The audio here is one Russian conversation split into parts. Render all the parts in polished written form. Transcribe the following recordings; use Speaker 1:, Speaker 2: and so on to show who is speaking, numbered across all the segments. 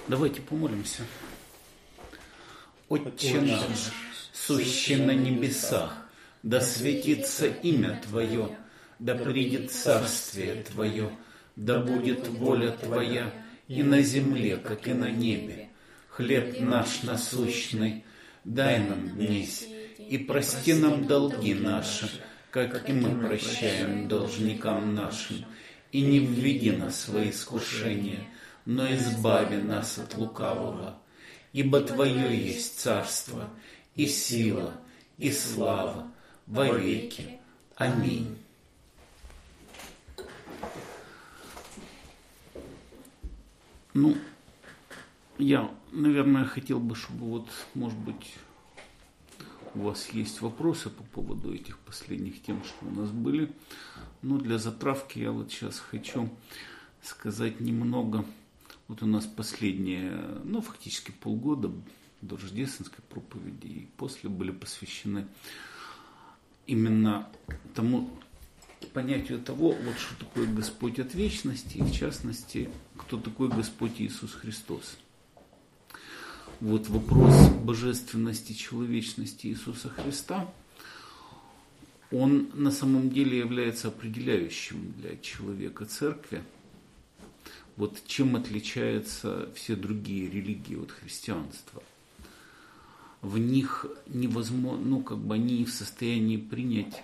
Speaker 1: Давайте помолимся. Отче наш, сущий на небесах, да светится имя Твое, да придет царствие Твое, да будет воля Твоя и на земле, как и на небе. Хлеб наш насущный дай нам днесь, и прости нам долги наши, как и мы прощаем должникам нашим. И не введи нас во искушение, но избави нас от лукавого. Ибо Твое есть царство, и сила, и слава во веки. Аминь. Я, наверное, хотел бы, чтобы может быть, у вас есть вопросы по поводу этих последних тем, что у нас были. Но для затравки я сейчас хочу сказать немного. У нас последние, фактически полгода до рождественской проповеди и после были посвящены именно тому понятию того, что такое Господь от вечности, и в частности, кто такой Господь Иисус Христос. Вопрос божественности, человечности Иисуса Христа, он на самом деле является определяющим для человека церкви. Чем отличаются все другие религии от христианства. В них невозможно, они не в состоянии принять,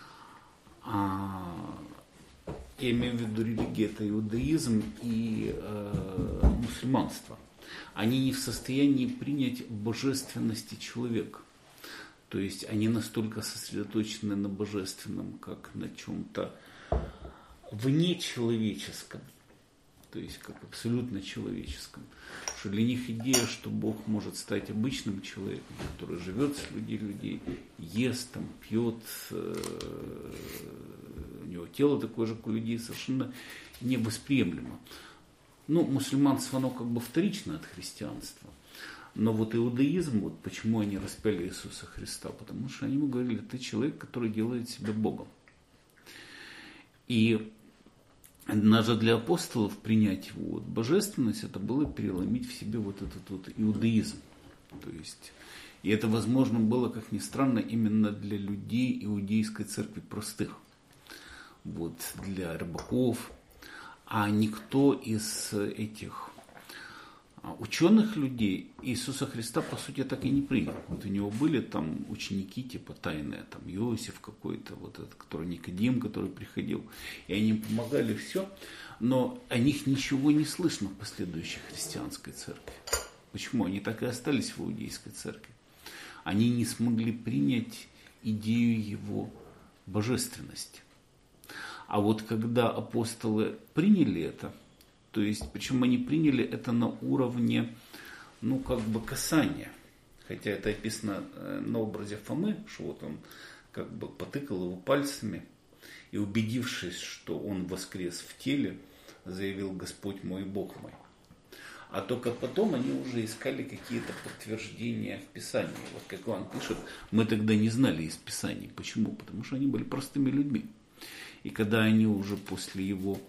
Speaker 1: я имею в виду религии, это иудаизм и мусульманство. Они не в состоянии принять божественности человека. То есть они настолько сосредоточены на божественном, как на чем-то внечеловеческом. То есть как абсолютно человеческом. Что для них идея, что Бог может стать обычным человеком, который живет среди людей, ест, пьет, у него тело такое же, как у людей, совершенно невосприемлемо. Мусульманство, оно вторично от христианства. Но иудаизм, почему они распяли Иисуса Христа? Потому что они ему говорили: ты человек, который делает себя Богом. И даже для апостолов принять его божественность, это было переломить в себе этот иудаизм. То есть, и это возможно было, как ни странно, именно для людей иудейской церкви простых. Для рыбаков. А никто из этих ученых людей Иисуса Христа, по сути, так и не принял. У него были ученики тайные, Иосиф какой-то, этот, который Никодим, который приходил, и они им помогали все, но о них ничего не слышно в последующей христианской церкви. Почему? Они так и остались в иудейской церкви. Они не смогли принять идею его божественности. А когда апостолы приняли это, то есть, причем они приняли это на уровне, касания. Хотя это описано на образе Фомы, что он потыкал его пальцами и, убедившись, что он воскрес в теле, заявил: Господь мой, Бог мой. А только потом они уже искали какие-то подтверждения в Писании. Как Иоанн пишет, мы тогда не знали из Писаний. Почему? Потому что они были простыми людьми. И когда они уже после его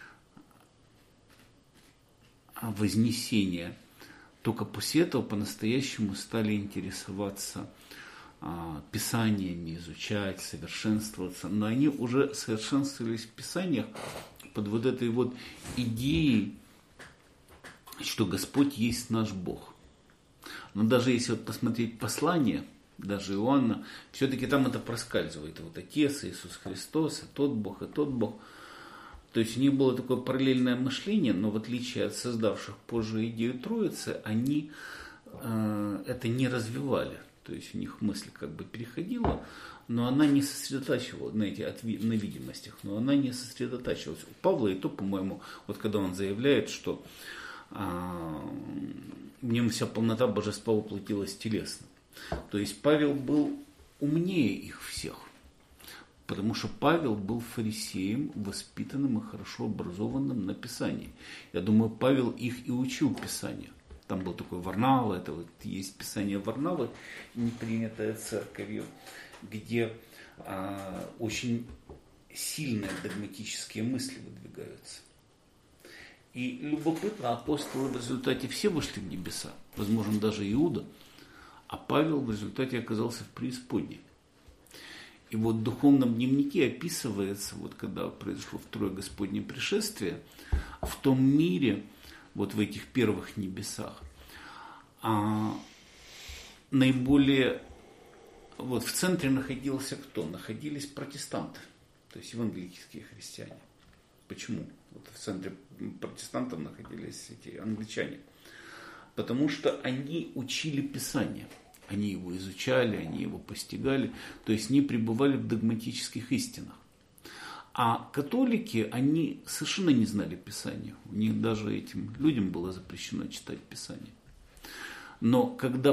Speaker 1: вознесения, только после этого по-настоящему стали интересоваться Писаниями, изучать, совершенствоваться. Но они уже совершенствовались в Писаниях под этой идеей, что Господь есть наш Бог. Но даже если посмотреть послание, даже Иоанна, все-таки там это проскальзывает. Отец, Иисус Христос, и тот Бог, и тот Бог. То есть у них было такое параллельное мышление, но в отличие от создавших позже идею Троицы, они это не развивали. То есть у них мысль переходила, но она не сосредотачивалась на видимостях, но она не сосредотачивалась. У Павла и то, по-моему, когда он заявляет, что в нем вся полнота божества воплотилась телесно. То есть Павел был умнее их всех, потому что Павел был фарисеем, воспитанным и хорошо образованным на Писании. Я думаю, Павел их и учил Писанию. Там был такой Варнава, это есть Писание Варнавы, не принятое церковью, где очень сильные догматические мысли выдвигаются. И любопытно, апостолы в результате все вышли в небеса, возможно, даже Иуда, а Павел в результате оказался в преисподней. И вот в духовном дневнике описывается, вот когда произошло второе Господне пришествие, в том мире, вот в этих первых небесах, наиболее, вот в центре находился кто? Находились протестанты, то есть евангелические христиане. Почему? Вот в центре протестантов находились эти англичане. Потому что они учили Писание. Они его изучали, они его постигали, то есть не пребывали в догматических истинах. А католики, они совершенно не знали Писания. У них даже этим людям было запрещено читать Писание. Но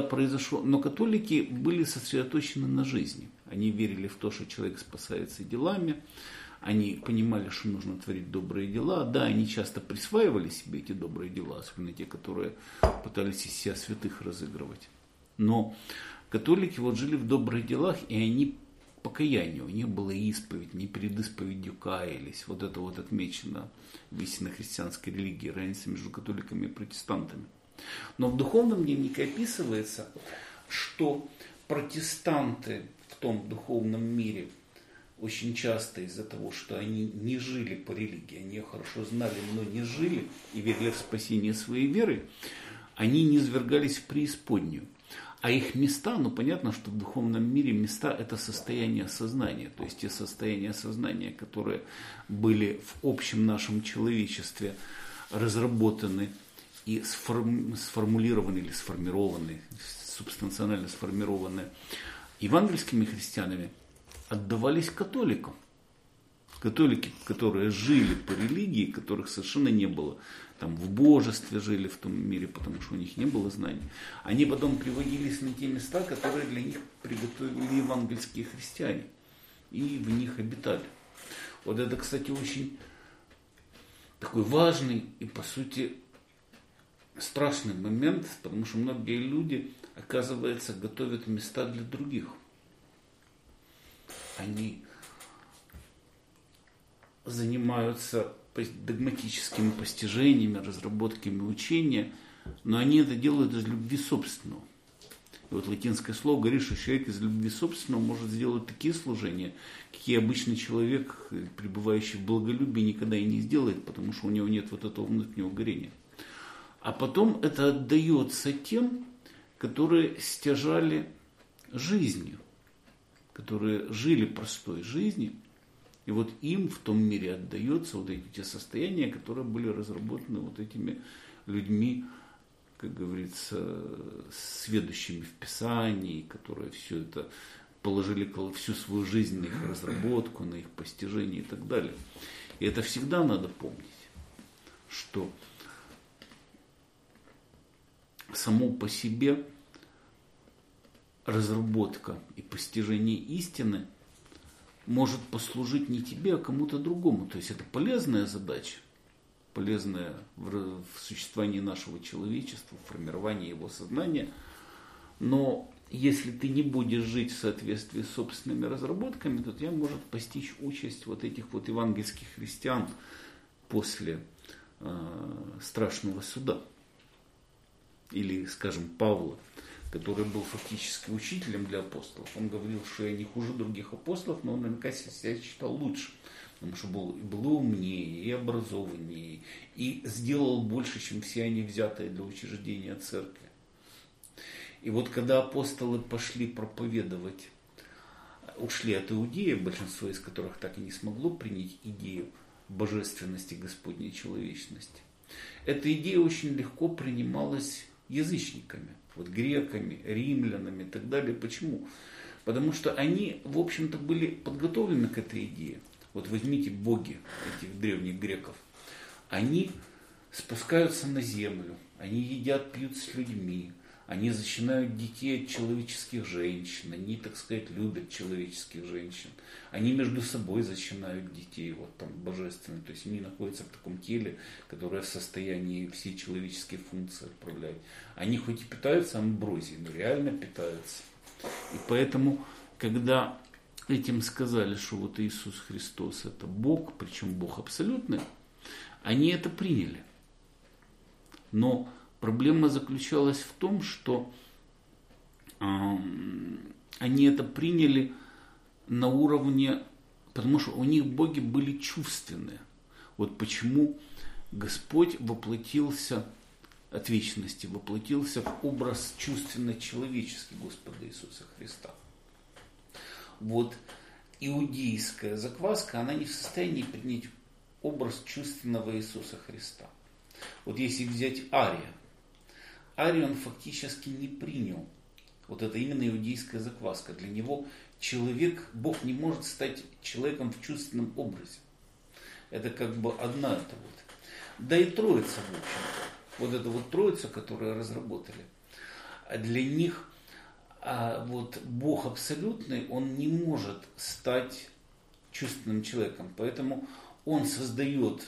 Speaker 1: католики были сосредоточены на жизни. Они верили в то, что человек спасается делами. Они понимали, что нужно творить добрые дела. Да, они часто присваивали себе эти добрые дела, особенно те, которые пытались из себя святых разыгрывать. Но католики вот жили в добрых делах, и они покаянию. У них была исповедь, не перед исповедью каялись. Вот это вот отмечено в истинно христианской религии, разница между католиками и протестантами. Но в духовном дневнике описывается, что протестанты в том духовном мире очень часто из-за того, что они не жили по религии, они ее хорошо знали, но не жили и верили в спасение своей веры, они низвергались в преисподнюю. А их места, понятно, что в духовном мире места – это состояние сознания. То есть те состояния сознания, которые были в общем нашем человечестве разработаны и сформулированы или сформированы, субстанционально сформированы евангельскими христианами, отдавались католикам. Католики, которые жили по религии, которых совершенно не было, там в божестве жили в том мире, потому что у них не было знаний, они потом приводились на те места, которые для них приготовили евангельские христиане, и в них обитали. Вот это, кстати, очень такой важный и, по сути, страшный момент, потому что многие люди, оказывается, готовят места для других. Они занимаются догматическими постижениями, разработками учения, но они это делают из любви собственного. И вот латинское слово говорит, что человек из любви собственного может сделать такие служения, какие обычный человек, пребывающий в благолюбии, никогда и не сделает, потому что у него нет вот этого внутреннего горения. А потом это отдается тем, которые стяжали жизнью, которые жили простой жизнью. И вот им в том мире отдаются вот эти те состояния, которые были разработаны вот этими людьми, как говорится, сведущими в Писании, которые все это положили всю свою жизнь на их разработку, на их постижение и так далее. И это всегда надо помнить, что само по себе разработка и постижение истины может послужить не тебе, а кому-то другому. То есть это полезная задача, полезная в существовании нашего человечества, в формировании его сознания. Но если ты не будешь жить в соответствии с собственными разработками, то тебя может постичь участь вот этих вот евангельских христиан после страшного суда. Или, скажем, Павла, который был фактически учителем для апостолов. Он говорил, что я не хуже других апостолов, но он наверняка себя считал лучше. Потому что был умнее, и образованнее, и сделал больше, чем все они взятые для учреждения церкви. И вот когда апостолы пошли проповедовать, ушли от Иудеи, большинство из которых так и не смогло принять идею божественности Господней человечности, эта идея очень легко принималась язычниками, вот греками, римлянами и так далее. Почему? Потому что они, в общем-то, были подготовлены к этой идее. Вот возьмите боги этих древних греков. Они спускаются на землю, они едят, пьют с людьми, они зачинают детей от человеческих женщин, они, так сказать, любят человеческих женщин. Они между собой зачинают детей, вот там божественные, то есть они находятся в таком теле, которое в состоянии все человеческие функции отправлять. Они хоть и питаются амброзией, но реально питаются. И поэтому, когда этим сказали, что вот Иисус Христос это Бог, причем Бог абсолютный, они это приняли. Но проблема заключалась в том, что они это приняли на уровне, потому что у них боги были чувственные. Вот почему Господь воплотился от вечности, воплотился в образ чувственно-человеческий Господа Иисуса Христа. Вот иудейская закваска, она не в состоянии принять образ чувственного Иисуса Христа. Вот если взять Ария, он фактически не принял. Вот это именно иудейская закваска. Для него человек, Бог не может стать человеком в чувственном образе. Это как бы одна это вот. Да и Троица, в общем-то. Вот эта вот Троица, которую разработали. Для них вот Бог абсолютный, он не может стать чувственным человеком. Поэтому он создает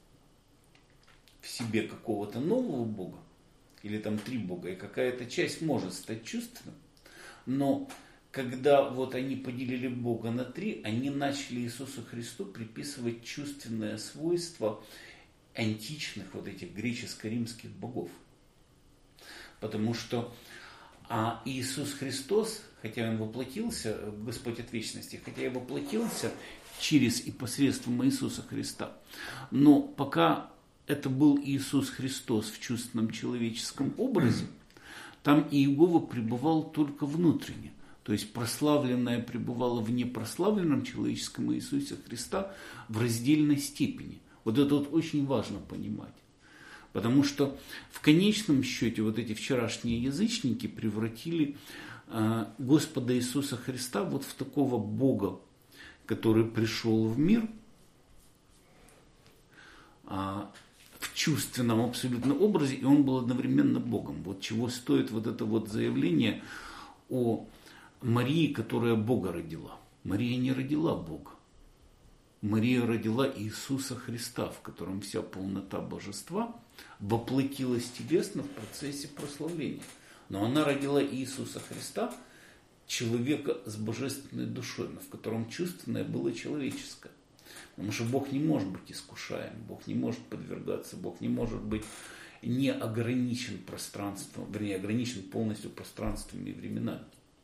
Speaker 1: в себе какого-то нового Бога, или там 3 Бога, и какая-то часть может стать чувственным. Но когда вот они поделили Бога на 3, они начали Иисусу Христу приписывать чувственное свойство античных вот этих греческо-римских богов. Потому что Иисус Христос, хотя Он воплотился, Господь от вечности, хотя и воплотился через и посредством Иисуса Христа, но пока это был Иисус Христос в чувственном человеческом образе, там Иегова пребывал только внутренне. То есть прославленное пребывало в непрославленном человеческом Иисусе Христа в раздельной степени. Вот это вот очень важно понимать. Потому что в конечном счете вот эти вчерашние язычники превратили Господа Иисуса Христа вот в такого Бога, который пришел в мир в чувственном абсолютном образе, и он был одновременно Богом. Вот чего стоит вот это вот заявление о Марии, которая Бога родила. Мария не родила Бога. Мария родила Иисуса Христа, в котором вся полнота божества воплотилась телесно в процессе прославления. Но она родила Иисуса Христа, человека с божественной душой, но в котором чувственное было человеческое. Потому что Бог не может быть искушаем, Бог не может подвергаться, Бог не может быть не ограничен пространством, вернее, ограничен полностью пространством и временами.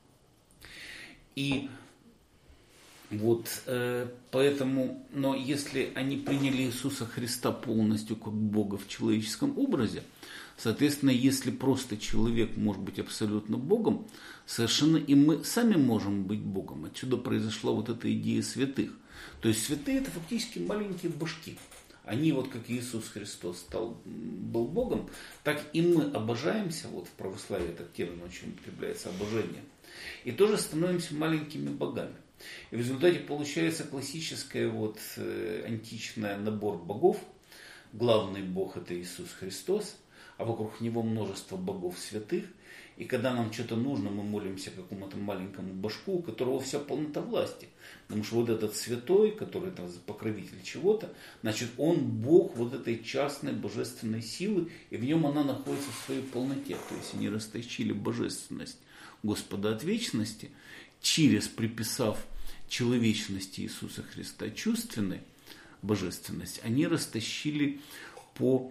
Speaker 1: И вот поэтому, но если они приняли Иисуса Христа полностью как Бога в человеческом образе, соответственно, если просто человек может быть абсолютно Богом, совершенно и мы сами можем быть Богом. Отсюда произошла вот эта идея святых. То есть святые это фактически маленькие божки. Они вот как Иисус Христос был Богом, так и мы обожаемся, вот в православии этот термин очень употребляется, обожение, и тоже становимся маленькими богами. И в результате получается классическая вот античный набор богов. Главный бог это Иисус Христос, а вокруг него множество богов святых. И когда нам что-то нужно, мы молимся какому-то маленькому божку, у которого вся полнота власти. Потому что вот этот святой, который там покровитель чего-то, значит, он Бог вот этой частной божественной силы, и в нем она находится в своей полноте. То есть они растащили божественность Господа от вечности, приписав человечности Иисуса Христа чувственной божественность, они растащили по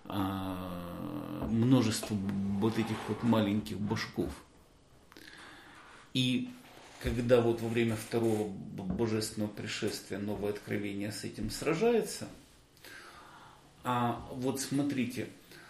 Speaker 1: множеству вот этих вот маленьких божков. И когда вот во время второго божественного пришествия новое откровение с этим сражается, вот смотрите,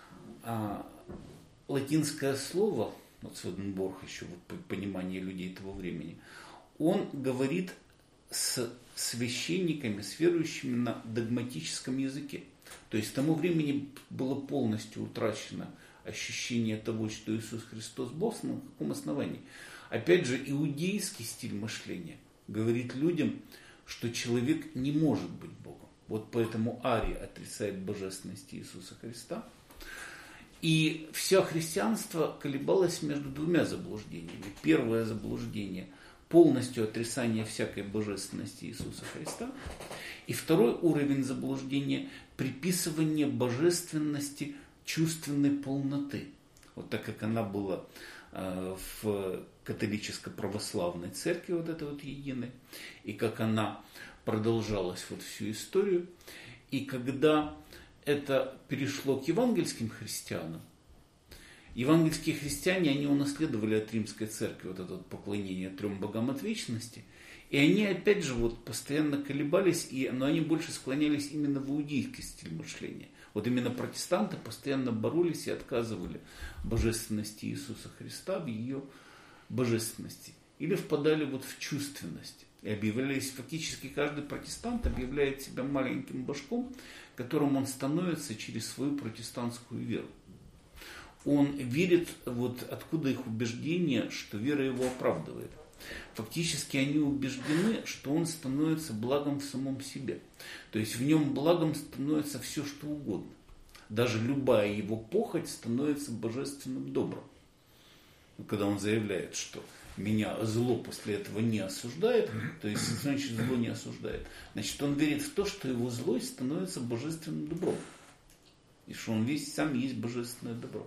Speaker 1: латинское слово, вот Сведенборг еще в понимании людей того времени, он говорит с священниками, с верующими на догматическом языке. То есть к тому времени было полностью утрачено ощущение того, что Иисус Христос Бог, на каком основании. Опять же, иудейский стиль мышления говорит людям, что человек не может быть Богом. Вот поэтому Ария отрицает божественность Иисуса Христа. И все христианство колебалось между 2 заблуждениями. Первое заблуждение – полностью отрицание всякой божественности Иисуса Христа. И второй уровень заблуждения – приписывание божественности чувственной полноты. Вот так как она была в католическо-православной церкви, вот этой вот единой, и как она продолжалась вот всю историю. И когда это перешло к евангельским христианам. Евангельские христиане, они унаследовали от римской церкви вот это вот поклонение трем богам от вечности. И они, опять же, вот постоянно колебались, но они больше склонялись именно в иудейский стиль мышления. Вот именно протестанты постоянно боролись и отказывали божественности Иисуса Христа, в ее божественности. Или впадали вот в чувственность. И объявлялись, фактически каждый протестант объявляет себя маленьким божком, которым он становится через свою протестантскую веру. Он верит, вот откуда их убеждение, что вера его оправдывает. Фактически они убеждены, что он становится благом в самом себе. То есть в нем благом становится все, что угодно. Даже любая его похоть становится божественным добром. Когда он заявляет, что меня зло после этого не осуждает, то есть, значит, зло не осуждает, значит, он верит в то, что его злость становится божественным добром. И что он весь сам есть божественное добро.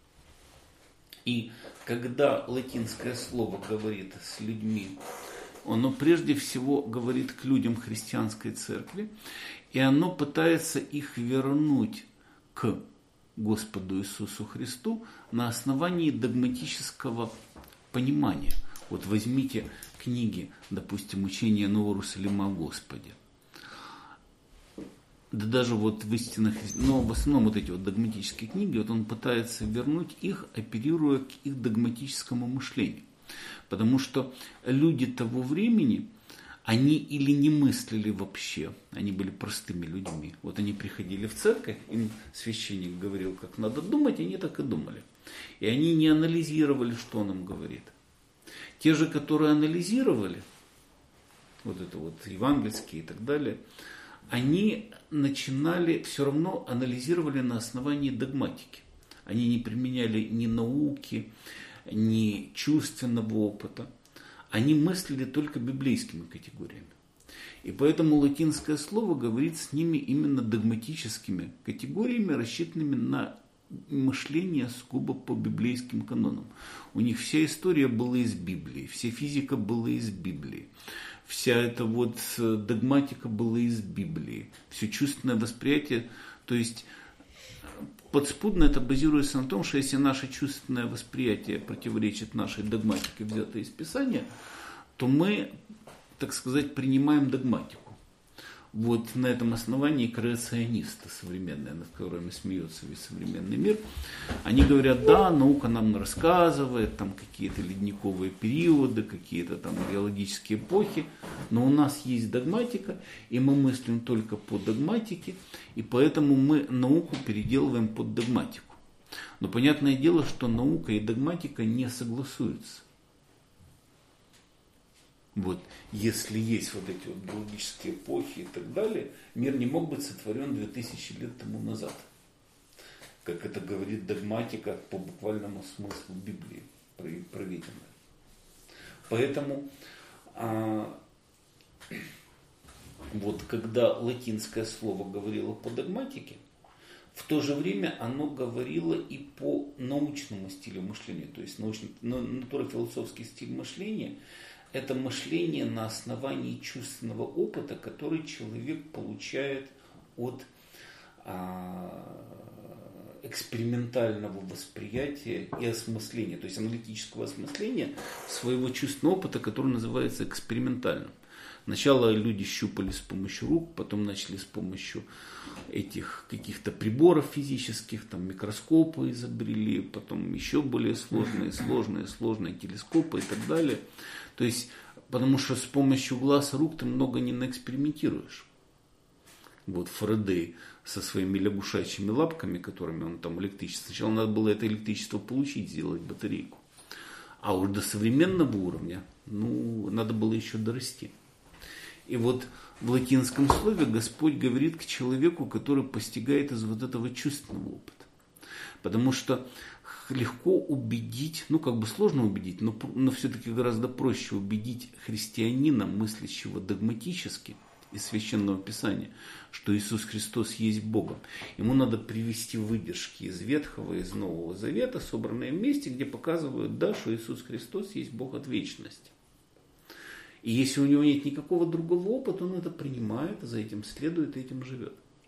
Speaker 1: И когда латинское слово говорит с людьми, оно прежде всего говорит к людям христианской церкви, и оно пытается их вернуть к Господу Иисусу Христу на основании догматического понимания. Вот возьмите книги, допустим, «Учение Нового Иерусалима о Господе». Да даже вот в истинных, но в основном вот эти вот догматические книги, вот он пытается вернуть их, оперируя к их догматическому мышлению. Потому что люди того времени, они или не мыслили вообще, они были простыми людьми. Вот они приходили в церковь, им священник говорил, как надо думать, они так и думали. И они не анализировали, что он им говорит. Те же, которые анализировали, вот это вот евангельские и так далее, они начинали, все равно анализировали на основании догматики. Они не применяли ни науки, ни чувственного опыта. Они мыслили только библейскими категориями. И поэтому латинское слово говорит с ними именно догматическими категориями, рассчитанными на мышление сугубо по библейским канонам. У них вся история была из Библии, вся физика была из Библии. Вся эта вот догматика была из Библии. Все чувственное восприятие, то есть подспудно это базируется на том, что если наше чувственное восприятие противоречит нашей догматике, взятой из Писания, то мы, так сказать, принимаем догматику. Вот на этом основании креационисты современные, над которыми смеется весь современный мир, они говорят, да, наука нам рассказывает, там какие-то ледниковые периоды, какие-то там геологические эпохи, но у нас есть догматика, и мы мыслим только по догматике, и поэтому мы науку переделываем под догматику. Но понятное дело, что наука и догматика не согласуются. Вот, если есть вот эти вот геологические эпохи и так далее, мир не мог быть сотворен 2000 лет тому назад. Как это говорит догматика по буквальному смыслу Библии, проведенной. Поэтому, вот когда латинское слово говорило по догматике, в то же время оно говорило и по научному стилю мышления. То есть натурофилософский стиль мышления – это мышление на основании чувственного опыта, который человек получает от экспериментального восприятия и осмысления, то есть аналитического осмысления своего чувственного опыта, который называется экспериментальным. Сначала люди щупали с помощью рук, потом начали с помощью этих каких-то приборов физических, там микроскопы изобрели, потом еще более сложные телескопы и так далее. То есть, потому что с помощью глаз и рук ты много не наэкспериментируешь. Вот Фарадей со своими лягушачьими лапками, которыми он там электричество. Сначала надо было это электричество получить, сделать батарейку. А уж до современного уровня, надо было еще дорасти. И вот в латинском слове Господь говорит к человеку, который постигает из вот этого чувственного опыта. Потому что легко убедить, сложно убедить, но все-таки гораздо проще убедить христианина, мыслящего догматически из Священного Писания, что Иисус Христос есть Богом. Ему надо привести выдержки из Ветхого и из Нового Завета, собранные вместе, где показывают, что Иисус Христос есть Бог от вечности. И если у него нет никакого другого опыта, он это принимает, за этим следует и этим живет.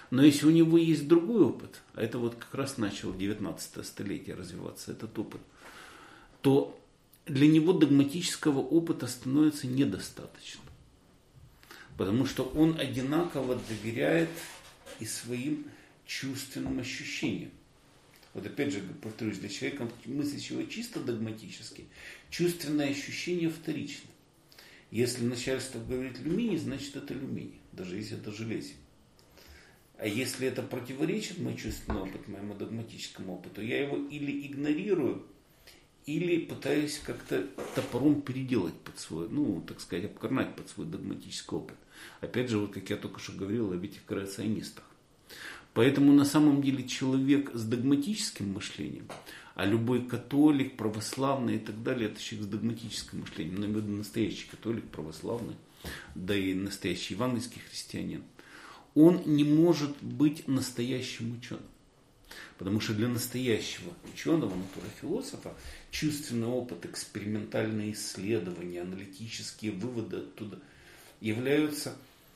Speaker 1: Но если у него есть другой опыт, а это вот как раз начало 19 столетие развиваться этот опыт, то для него догматического опыта становится недостаточно. Потому что он одинаково доверяет и своим чувственным ощущениям. Вот опять же, повторюсь, для человека, мыслящего чисто догматически, чувственное ощущение вторично. Если начальство говорит люминий, значит это люминий, даже если это железо. А если это противоречит мой чувственный опыт, моему догматическому опыту, я его или игнорирую, или пытаюсь как-то топором переделать под свой, так сказать, обкорнать под свой догматический опыт. Опять же, вот как я только что говорил об этих креационистах. Поэтому на самом деле человек с догматическим мышлением, а любой католик, православный и так далее, это человек с догматическим мышлением, но именно настоящий католик, православный, да и настоящий евангельский христианин, он не может быть настоящим ученым. Потому что для настоящего ученого, натурофилософа, чувственный опыт, экспериментальные исследования, аналитические выводы оттуда являются,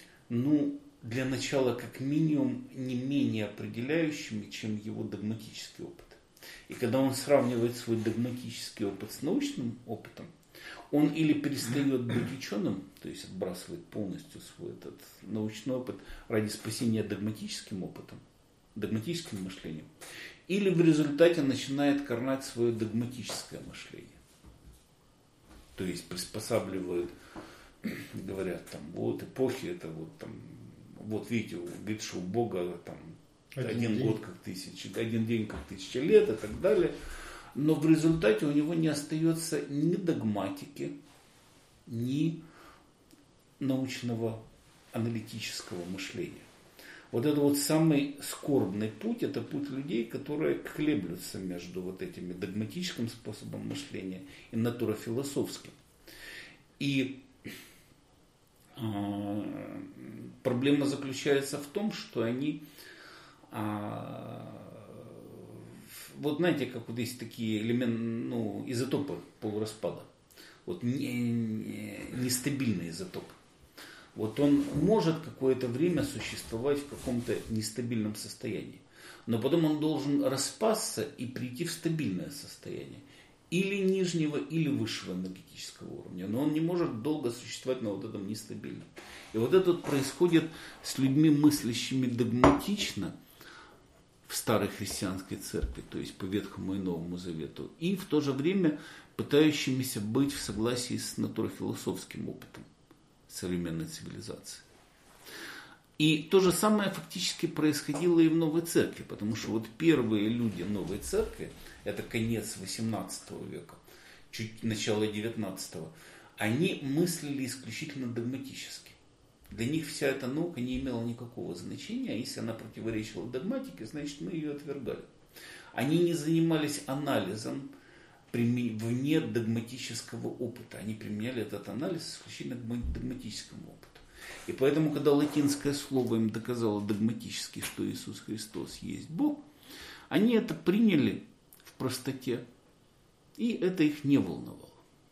Speaker 1: для начала, как минимум, не менее определяющими, чем его догматический опыт. И когда он сравнивает свой догматический опыт с научным опытом, он или перестает быть ученым, то есть отбрасывает полностью свой этот научный опыт ради спасения догматическим опытом, догматическим мышлением, или в результате начинает корнать свое догматическое мышление. То есть приспосабливают, говорят, вот эпохи, это вот видите, говорит, что у Бога один год как тысяча, один день как 1000 лет и так далее. Но в результате у него не остается ни догматики, ни научного аналитического мышления. Вот это вот самый скорбный путь, это путь людей, которые колеблются между вот этими догматическим способом мышления и натурофилософским. И проблема заключается в том, что они, вот знаете, как вот есть такие элементы, изотопы полураспада, вот нестабильный изотоп. Вот он может какое-то время существовать в каком-то нестабильном состоянии, но потом он должен распасться и прийти в стабильное состояние. Или нижнего, или высшего энергетического уровня. Но он не может долго существовать на вот этом нестабильном. И вот это происходит с людьми, мыслящими догматично в старой христианской церкви, то есть по Ветхому и Новому Завету, и в то же время пытающимися быть в согласии с натурофилософским опытом современной цивилизации. И то же самое фактически происходило и в Новой Церкви, потому что вот первые люди Новой Церкви, это конец XVIII века, чуть начало XIX, они мыслили исключительно догматически. Для них вся эта наука не имела никакого значения, а если она противоречила догматике, значит мы ее отвергали. Они не занимались анализом вне догматического опыта, они применяли этот анализ исключительно к догматическому опыту. И поэтому, когда латинское слово им доказало догматически, что Иисус Христос есть Бог, они это приняли в простоте, и это их не волновало.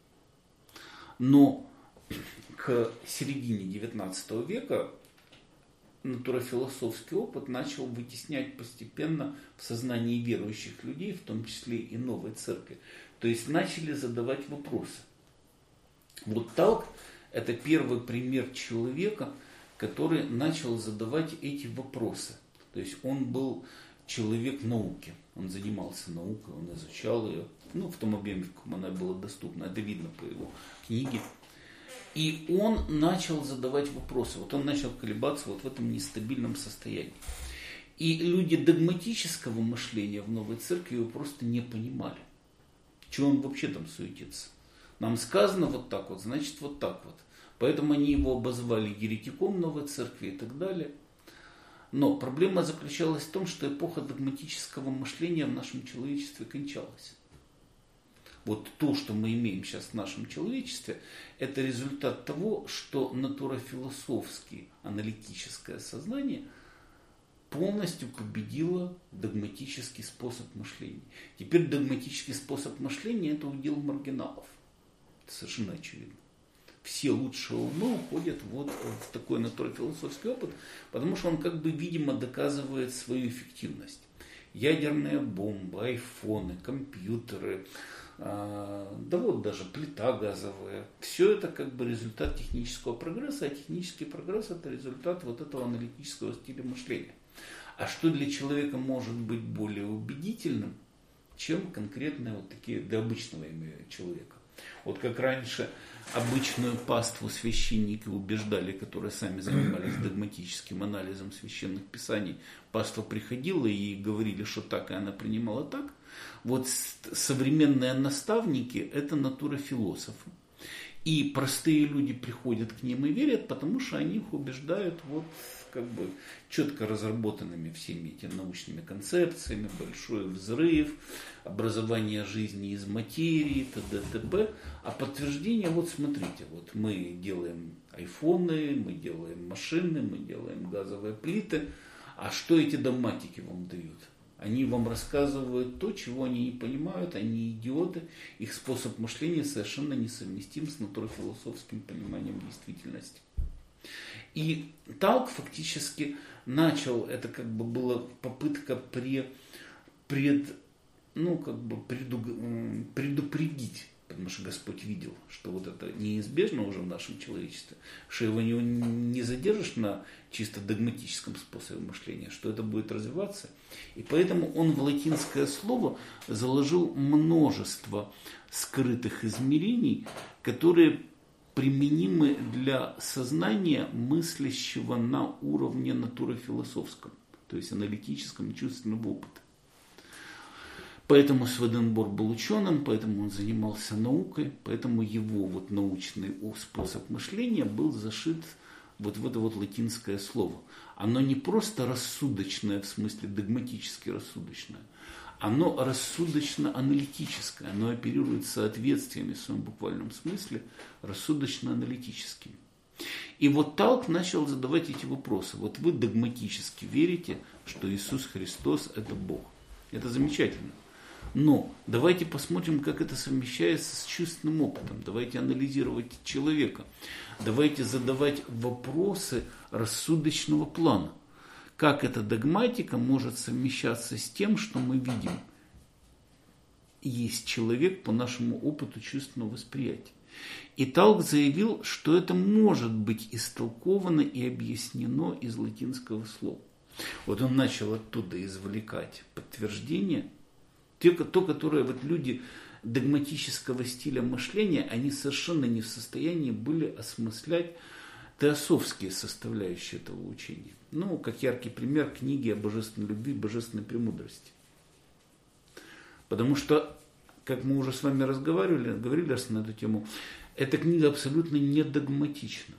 Speaker 1: Но к середине XIX века натурофилософский опыт начал вытеснять постепенно в сознании верующих людей, в том числе и новой церкви. То есть начали задавать вопросы. Вот Талк – это первый пример человека, который начал задавать эти вопросы. То есть он был человек науки, он занимался наукой, он изучал ее, в том объеме, в каком она была доступна, это видно по его книге. И он начал задавать вопросы, вот он начал колебаться вот в этом нестабильном состоянии. И люди догматического мышления в Новой Церкви его просто не понимали. Чего он вообще там суетится? Нам сказано вот так вот, значит вот так вот. Поэтому они его обозвали еретиком Новой Церкви и так далее. Но проблема заключалась в том, что эпоха догматического мышления в нашем человечестве кончалась. Вот то, что мы имеем сейчас в нашем человечестве, это результат того, что натурофилософское аналитическое сознание полностью победило догматический способ мышления. Теперь догматический способ мышления – это удел маргиналов. Это совершенно очевидно. все лучшие умы уходят вот в такой натурфилософский опыт, потому что он как бы, видимо, доказывает свою эффективность. Ядерные бомбы, айфоны, компьютеры, да вот даже плита газовая. Все это как бы результат технического прогресса, а технический прогресс это результат вот этого аналитического стиля мышления. А что для человека может быть более убедительным, чем конкретные вот такие для обычного человека? Вот как раньше обычную паству священники убеждали, которые сами занимались догматическим анализом священных писаний, паства приходила и говорили, что так, и она принимала так. Вот современные наставники – это натурофилософы. И простые люди приходят к ним и верят, потому что они их убеждают вот как бы четко разработанными всеми этими научными концепциями, большой взрыв, образование жизни из материи, т.д. т.п. А подтверждение, вот смотрите, вот мы делаем айфоны, мы делаем машины, мы делаем газовые плиты, а что эти догматики вам дают? Они вам рассказывают то, чего они не понимают, они идиоты, их способ мышления совершенно несовместим с натурфилософским пониманием действительности. И Талк фактически начал, это как бы была попытка предупредить, потому что Господь видел, что вот это неизбежно уже в нашем человечестве, что его не задержишь на чисто догматическом способе мышления, что это будет развиваться. И поэтому он в латинское слово заложил множество скрытых измерений, которые применимы для сознания, мыслящего на уровне натурофилософском, то есть аналитическом и чувственного опыта. Поэтому Сведенборг был ученым, поэтому он занимался наукой, поэтому его вот научный способ мышления был зашит вот в это вот латинское слово. Оно не просто рассудочное, в смысле догматически рассудочное, оно рассудочно-аналитическое, оно оперирует соответствиями в своем буквальном смысле рассудочно-аналитическими. И вот Талк начал задавать эти вопросы. Вот вы догматически верите, что Иисус Христос – это Бог. Это замечательно. Но давайте посмотрим, как это совмещается с чувственным опытом. Давайте анализировать человека. Давайте задавать вопросы рассудочного плана. Как эта догматика может совмещаться с тем, что мы видим? Есть человек по нашему опыту чувственного восприятия. И Талк заявил, что это может быть истолковано и объяснено из латинского слова. Вот он начал оттуда извлекать подтверждения. То, которое вот люди догматического стиля мышления, они совершенно не в состоянии были осмыслять теософские составляющие этого учения. Ну, как яркий пример книги о божественной любви, божественной премудрости. Потому что, как мы уже с вами говорили на эту тему, эта книга абсолютно не догматична.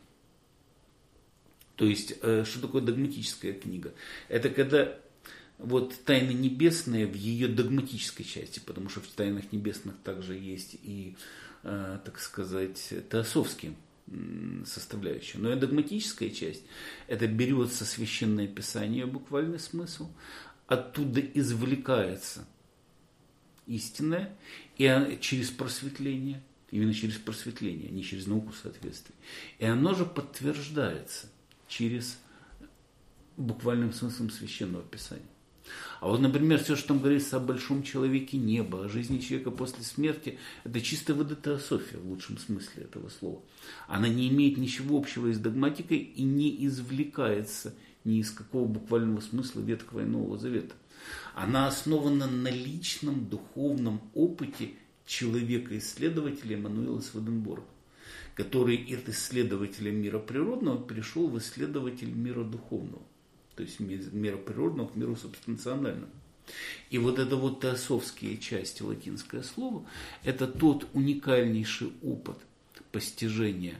Speaker 1: То есть, что такое догматическая книга? Это когда вот тайны небесные в ее догматической части, потому что в тайнах небесных также есть и, так сказать, теософские составляющие. Но и догматическая часть, это берется священное писание, буквальный смысл, оттуда извлекается истинное, и через просветление, именно через просветление, не через науку соответствия. И оно же подтверждается через буквальным смыслом священного писания. А вот, например, все, что там говорится о большом человеке неба, о жизни человека после смерти, это чисто водотеософия в лучшем смысле этого слова. Она не имеет ничего общего с догматикой и не извлекается ни из какого буквального смысла Ветхого и Нового Завета. Она основана на личном духовном опыте человека-исследователя Эммануила Сведенборга, который от исследователя мира природного перешел в исследователь мира духовного. То есть мира природного к миру субстанциональному. И вот это вот теософские части латинское слово, это тот уникальнейший опыт постижения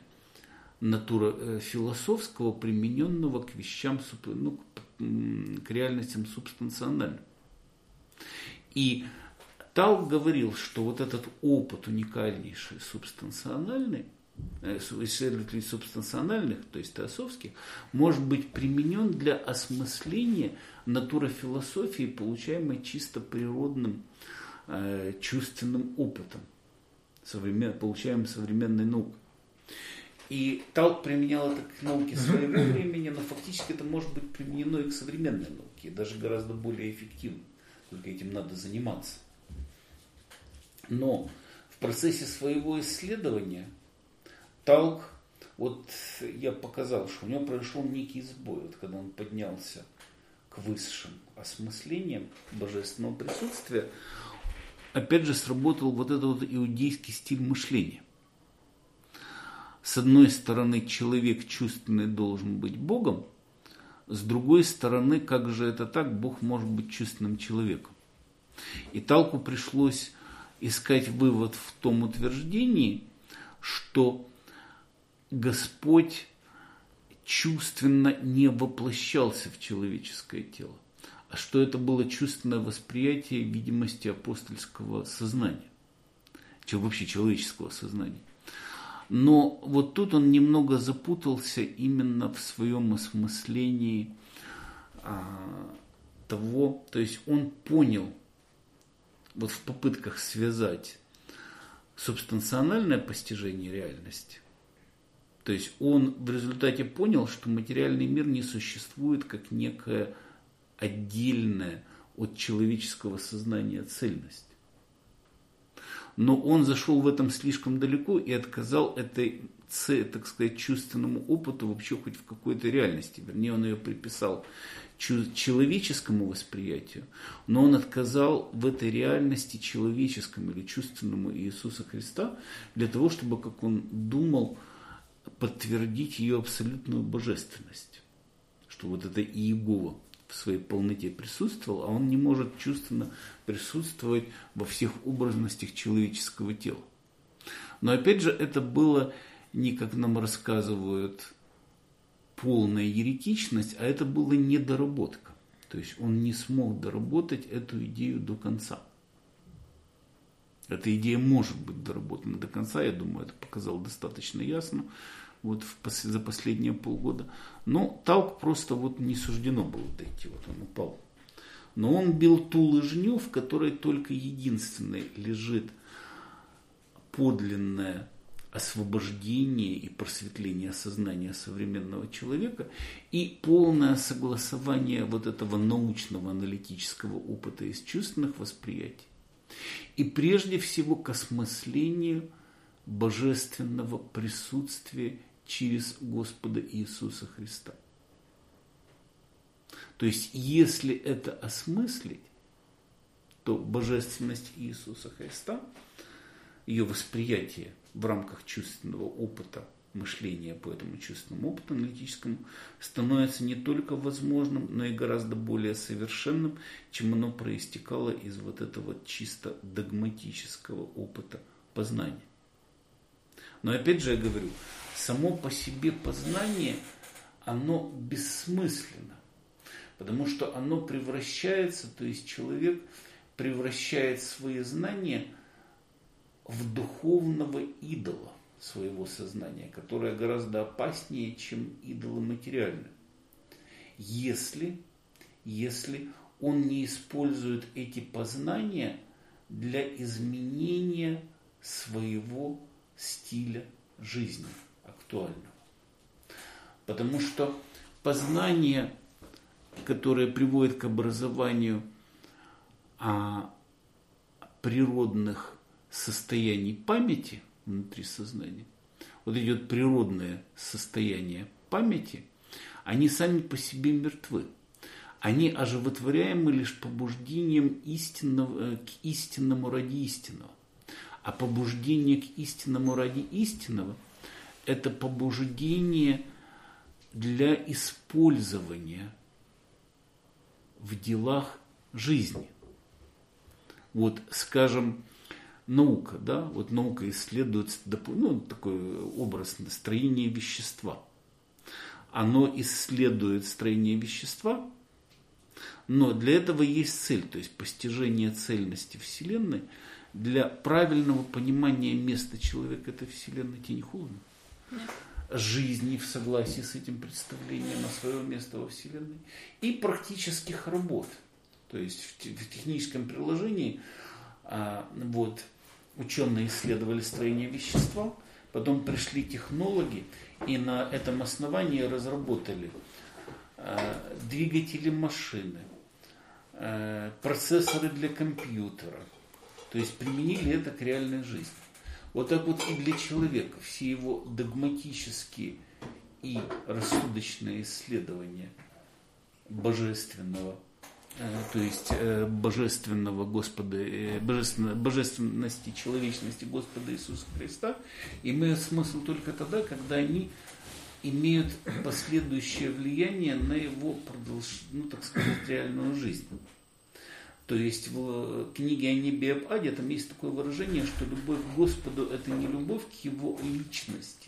Speaker 1: натурофилософского, примененного к вещам, к реальностям субстанциональным. И Талк говорил, что вот этот опыт уникальнейший субстанциональный, исследователей субстанциональных, то есть теософских, может быть применен для осмысления натурофилософии, получаемой чисто природным чувственным опытом, получаемым современной наукой. И Талк применял это к науке своего времени, но фактически это может быть применено и к современной науке, даже гораздо более эффективно. Только этим надо заниматься. Но в процессе своего исследования Талк, вот я показал, что у него произошел некий сбой, вот когда он поднялся к высшим осмыслениям божественного присутствия, опять же сработал вот этот вот иудейский стиль мышления. С одной стороны, человек чувственный должен быть Богом, с другой стороны, как же это так, Бог может быть чувственным человеком. И Талку пришлось искать вывод в том утверждении, что Господь чувственно не воплощался в человеческое тело, а что это было чувственное восприятие видимости апостольского сознания, вообще человеческого сознания. Но вот тут он немного запутался именно в своем осмыслении того, то есть он понял, вот в попытках связать субстанциональное постижение реальности, то есть он в результате понял, что материальный мир не существует как некая отдельная от человеческого сознания цельность. Но он зашел в этом слишком далеко и отказал этой, так сказать, чувственному опыту вообще хоть в какой-то реальности. Вернее, он ее приписал человеческому восприятию, но он отказал в этой реальности человеческому или чувственному Иисуса Христа для того, чтобы, как он думал, подтвердить ее абсолютную божественность. Что вот это Иегова в своей полноте присутствовал, а он не может чувственно присутствовать во всех образностях человеческого тела. Но опять же, это было не, как нам рассказывают, полная еретичность, а это была недоработка. То есть он не смог доработать эту идею до конца. Эта идея может быть доработана до конца, я думаю, это показал достаточно ясно вот за последние полгода. Но Талк просто вот не суждено было дойти, вот он упал. Но он бил ту лыжню, в которой только единственной лежит подлинное освобождение и просветление сознания современного человека и полное согласование вот этого научного аналитического опыта из чувственных восприятий. И прежде всего к осмыслению божественного присутствия через Господа Иисуса Христа. То есть, если это осмыслить, то божественность Иисуса Христа, ее восприятие в рамках чувственного опыта, мышления по этому чувственному опыту аналитическому, становится не только возможным, но и гораздо более совершенным, чем оно проистекало из вот этого чисто догматического опыта познания. Но опять же я говорю, само по себе познание, оно бессмысленно, потому что оно превращается, то есть человек превращает свои знания в духовного идола своего сознания, которое гораздо опаснее, чем идолы материальные. Если он не использует эти познания для изменения своего стиля жизни актуального. Потому что познание, которое приводит к образованию природных состояний памяти внутри сознания, вот идет природное состояние памяти, они сами по себе мертвы. Они оживотворяемы лишь побуждением к истинному ради истинного. А побуждение к истинному ради истинного – это побуждение для использования в делах жизни. Вот, скажем, наука, да, вот наука исследует, такой образ строения вещества. Оно исследует строение вещества, но для этого есть цель, то есть постижение цельности Вселенной. Для правильного понимания места человека этой Вселенной, тебе не холодно? Нет. Жизни в согласии с этим представлением о своем месте во Вселенной и практических работ. То есть в техническом приложении ученые исследовали строение вещества, Потом пришли технологи и на этом основании разработали двигатели машины, процессоры для компьютера. То есть применили это к реальной жизни. Вот так вот и для человека все его догматические и рассудочные исследования божественного, то есть божественного Господа, божественности, человечности Господа Иисуса Христа, имеют смысл только тогда, когда они имеют последующее влияние на его так сказать, реальную жизнь. То есть в книге о небе и об аде там есть такое выражение, что любовь к Господу – это не любовь к его личности,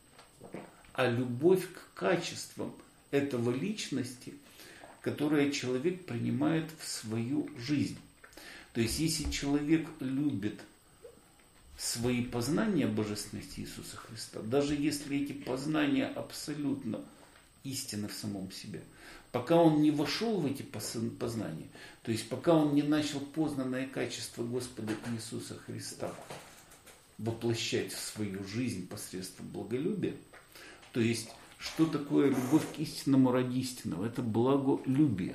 Speaker 1: а любовь к качествам этого личности, которое человек принимает в свою жизнь. То есть если человек любит свои познания божественности Иисуса Христа, даже если эти познания абсолютно истины в самом себе, пока он не вошел в эти познания, то есть пока он не начал познанное качество Господа Иисуса Христа воплощать в свою жизнь посредством благолюбия, то есть что такое любовь к истинному ради истинного? Это благолюбие.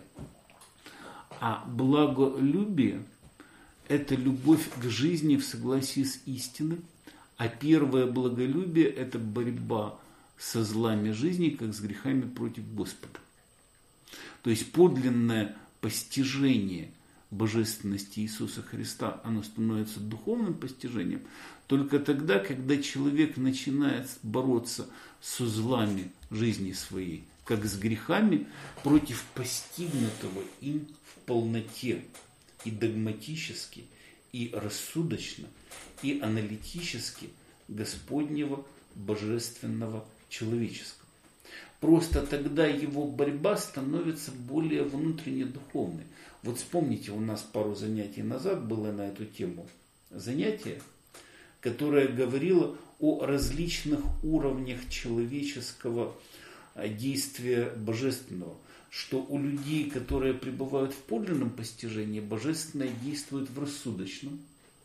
Speaker 1: А благолюбие – это любовь к жизни в согласии с истиной, а первое благолюбие – это борьба со злами жизни, как с грехами против Господа. То есть подлинное постижение божественности Иисуса Христа, оно становится духовным постижением только тогда, когда человек начинает бороться со злами жизни своей, как с грехами, против постигнутого им в полноте и догматически, и рассудочно, и аналитически Господнего божественного человеческого. Просто тогда его борьба становится более внутренне духовной. Вот вспомните, у нас пару занятий назад было на эту тему занятие, которое говорило о различных уровнях человеческого действия божественного. Что у людей, которые пребывают в подлинном постижении, божественное действует в рассудочном.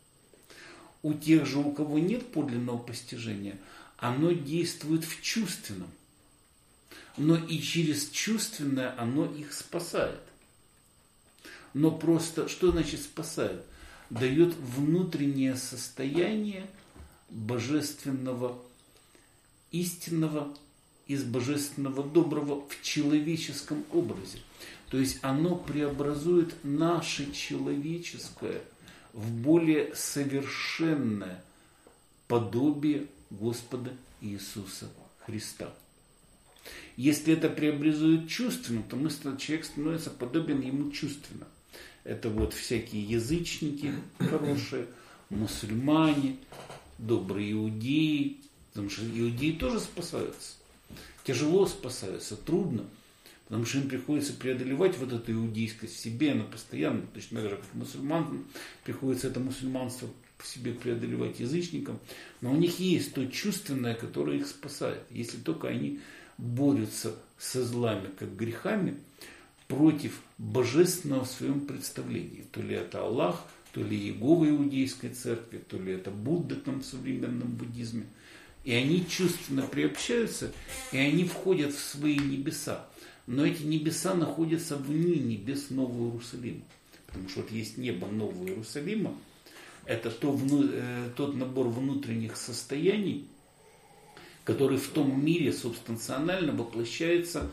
Speaker 1: У тех же, у кого нет подлинного постижения, оно действует в чувственном. Но и через чувственное оно их спасает. Но просто, что значит спасает? Дает внутреннее состояние божественного истинного из божественного доброго в человеческом образе. То есть оно преобразует наше человеческое в более совершенное подобие Господа Иисуса Христа. Если это преобразует чувственно, то человек становится подобен ему чувственно. Это вот всякие язычники хорошие, мусульмане, добрые иудеи. Потому что иудеи тоже спасаются. Тяжело спасаются, трудно. Потому что им приходится преодолевать вот эту иудейскость в себе, она постоянно, точно так же, как мусульманам, приходится это мусульманство в себе преодолевать язычникам. Но у них есть то чувственное, которое их спасает. Если только они борются со злами, как грехами, против божественного в своем представлении. То ли это Аллах, то ли Иегова иудейской церкви, то ли это Будда там в современном буддизме. И они чувственно приобщаются, и они входят в свои небеса. Но эти небеса находятся вне небес Нового Иерусалима. Потому что вот есть небо Нового Иерусалима, это тот набор внутренних состояний, который в том мире субстанционально воплощается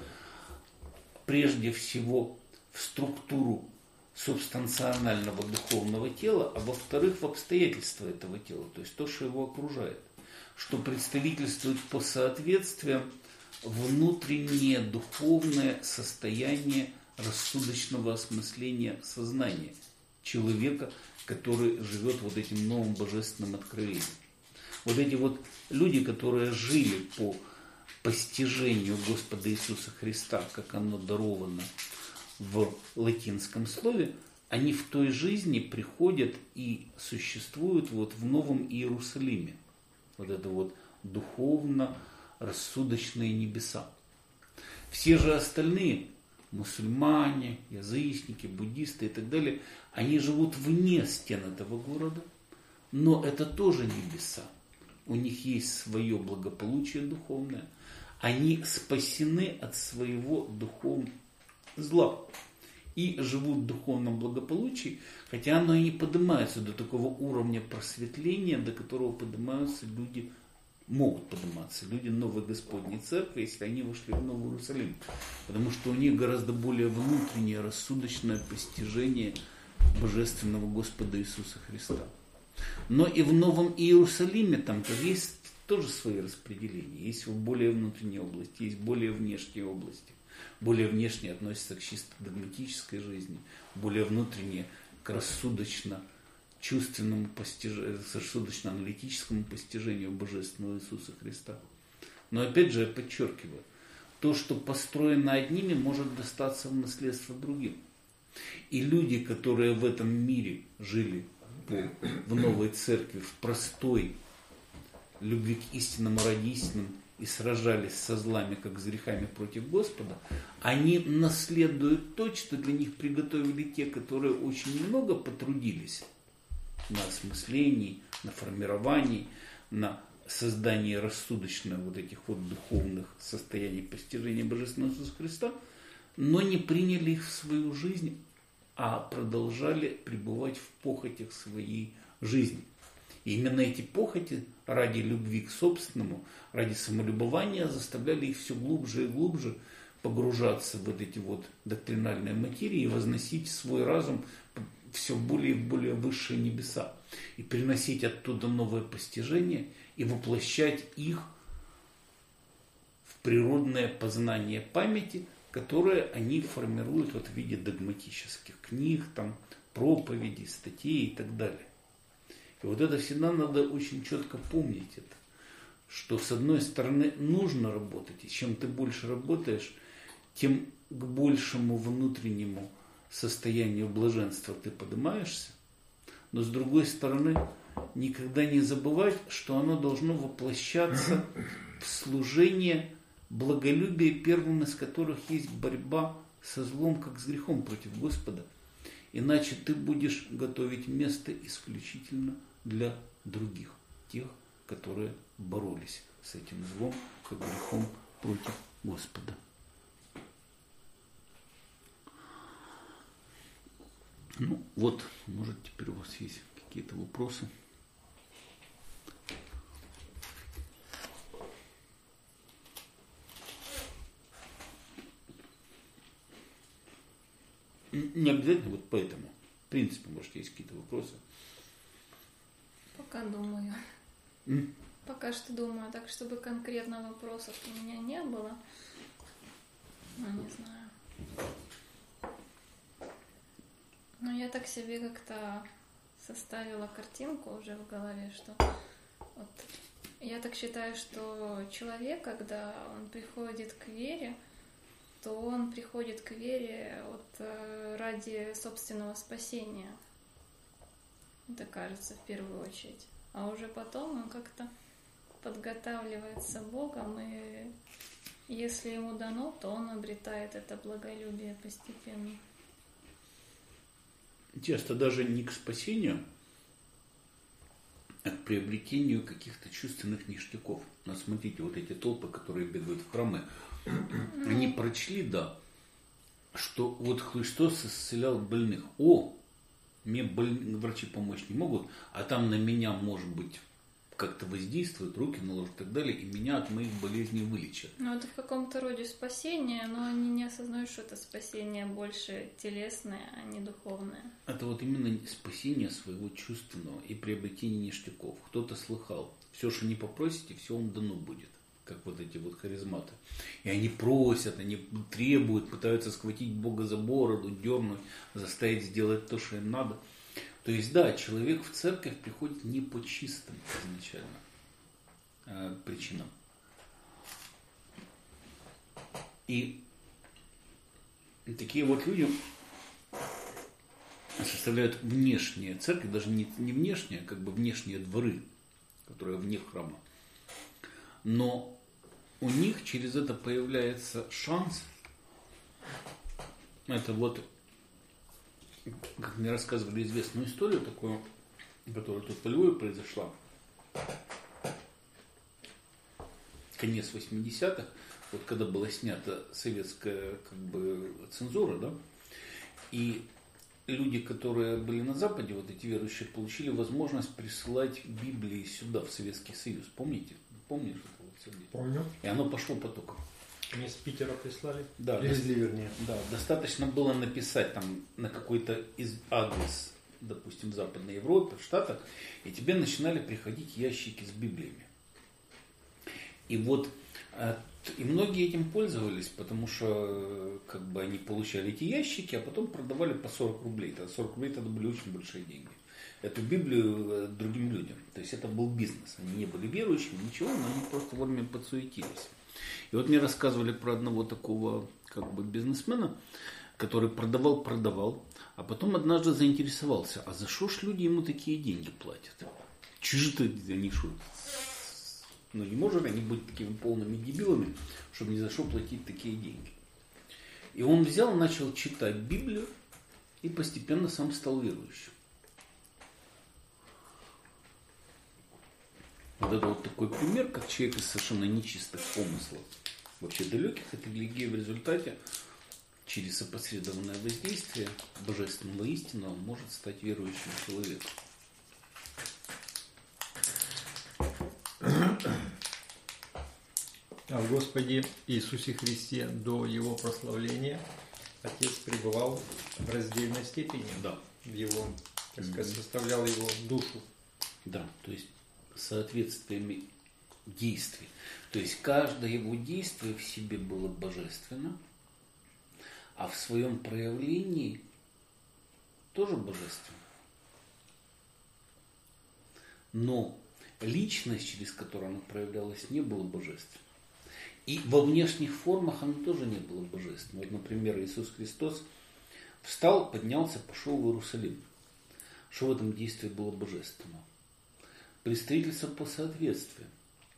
Speaker 1: прежде всего в структуру субстанционального духовного тела, а во-вторых, в обстоятельства этого тела, то есть то, что его окружает, что представительствует по соответствиям внутреннее духовное состояние рассудочного осмысления сознания человека, который живет вот этим новым божественным откровением. Вот эти вот люди, которые жили по постижению Господа Иисуса Христа, как оно даровано в латинском слове, они в той жизни приходят и существуют вот в Новом Иерусалиме. Вот это вот духовно-рассудочные небеса. Все же остальные, мусульмане, язычники, буддисты и так далее, они живут вне стен этого города, но это тоже небеса. у них есть свое благополучие духовное, они спасены от своего духовного зла и живут в духовном благополучии, хотя оно и не поднимается до такого уровня просветления, до которого поднимаются люди, могут подниматься люди новой Господней Церкви, если они вошли в Новый Иерусалим. Потому что у них гораздо более внутреннее, рассудочное постижение Божественного Господа Иисуса Христа. Но и в Новом Иерусалиме там-то есть тоже свои распределения. Есть более внутренние области, есть более внешние области. Более внешние относятся к чисто догматической жизни, более внутренние к рассудочно-чувственному постижению, рассудочно-аналитическому постижению Божественного Иисуса Христа. Но опять же я подчеркиваю, то, что построено одними, может достаться в наследство другим. И люди, которые в этом мире жили в новой церкви, в простой любви к истинному ради истинным, и сражались со злами, как с грехами против Господа, они наследуют то, что для них приготовили те, которые очень много потрудились на осмыслении, на формировании, на создании рассудочных вот этих вот духовных состояний постижения Божественного Иисуса Христа, но не приняли их в свою жизнь, а продолжали пребывать в похотях своей жизни. И именно эти похоти ради любви к собственному, ради самолюбования заставляли их все глубже и глубже погружаться в эти вот доктринальные материи и возносить свой разум все более и более высшие небеса. И приносить оттуда новое постижение и воплощать их в природное познание памяти, которое они формируют вот в виде догматических книг, там, проповедей, статей и так далее. И вот это всегда надо очень четко помнить это, что с одной стороны нужно работать, и чем ты больше работаешь, тем к большему внутреннему состоянию блаженства ты поднимаешься, но с другой стороны никогда не забывать, что оно должно воплощаться в служение благолюбия, первым из которых есть борьба со злом, как с грехом против Господа. Иначе ты будешь готовить место исключительно для других, тех, которые боролись с этим злом, как грехом против Господа. Ну вот, может, теперь у вас есть какие-то вопросы? Не обязательно вот поэтому. В принципе, может, есть какие-то вопросы.
Speaker 2: Пока думаю. Пока что думаю. Так, чтобы конкретно вопросов у меня не было. Ну, не знаю. Но я так себе как-то составила картинку уже в голове, что вот я так считаю, что человек, когда он приходит к вере, то он приходит к вере вот ради собственного спасения. Это кажется в первую очередь. А уже потом он как-то подготавливается Богом, и если ему дано, то он обретает это благолюбие постепенно.
Speaker 1: Часто даже не к спасению, а к приобретению каких-то чувственных ништяков. Но смотрите, вот эти толпы, которые бегают в храмы, они прочли, да, что вот Христос исцелял больных. Мне врачи помочь не могут, а там на меня, может быть, как-то воздействуют, руки наложат и так далее, и меня от моих болезней вылечат.
Speaker 2: Ну, это в каком-то роде спасение, но они не осознают, что это спасение больше телесное, а не духовное.
Speaker 1: Это вот именно спасение своего чувственного и приобретение ништяков. Кто-то слыхал, все, что не попросите, все вам дано будет. Как вот эти вот харизматы. И они просят, они требуют, пытаются схватить Бога за бороду, дернуть, заставить сделать то, что им надо. То есть, да, человек в церковь приходит не по чистым изначально причинам. И такие вот люди составляют внешние церкви, даже не внешние, как бы внешние дворы, которые вне храма. Но у них через это появляется шанс, это вот, как мне рассказывали известную историю такую, которая тут во Львове произошла. конец 80-х, вот когда была снята советская цензура, да, и люди, которые были на Западе, вот эти верующие, получили возможность присылать Библии сюда, в Советский Союз. Помните? Помнишь это вот событие?
Speaker 3: Помню.
Speaker 1: И оно пошло потоком.
Speaker 3: Мне с Питера прислали.
Speaker 1: Да,
Speaker 3: Привезли, вернее.
Speaker 1: Да, достаточно было написать там на какой-то адрес, допустим, в Западной Европе, в Штатах, и тебе начинали приходить ящики с Библиями. И вот и многие этим пользовались, потому что они получали эти ящики, а потом продавали по 40 рублей. 40 рублей тогда были очень большие деньги. Эту Библию другим людям. То есть это был бизнес. Они не были верующими, ничего, но они просто вовремя подсуетились. И вот мне рассказывали про одного такого бизнесмена, который продавал, а потом однажды заинтересовался, а за что ж люди ему такие деньги платят? Чужие-то они шут. Но не может они быть такими полными дебилами, чтобы ни за что платить такие деньги. И он взял, начал читать Библию и постепенно сам стал верующим. Вот это вот такой пример, как человек из совершенно нечистых помыслов, вообще далеких от религии, в результате через опосредованное воздействие божественного истинного может стать верующим человеком.
Speaker 3: А в Господе Иисусе Христе до Его прославления Отец пребывал в раздельной степени.
Speaker 1: Да.
Speaker 3: В Его, так сказать, составлял Его душу.
Speaker 1: Да, то есть соответствиями действий. То есть каждое Его действие в себе было божественно, а в своем проявлении тоже божественно. Но личность, через которую оно проявлялось, не была божественной. И во внешних формах оно тоже не было божественным. Вот, например, Иисус Христос встал, поднялся, пошел в Иерусалим. Что в этом действии было божественного? Представительство по соответствию.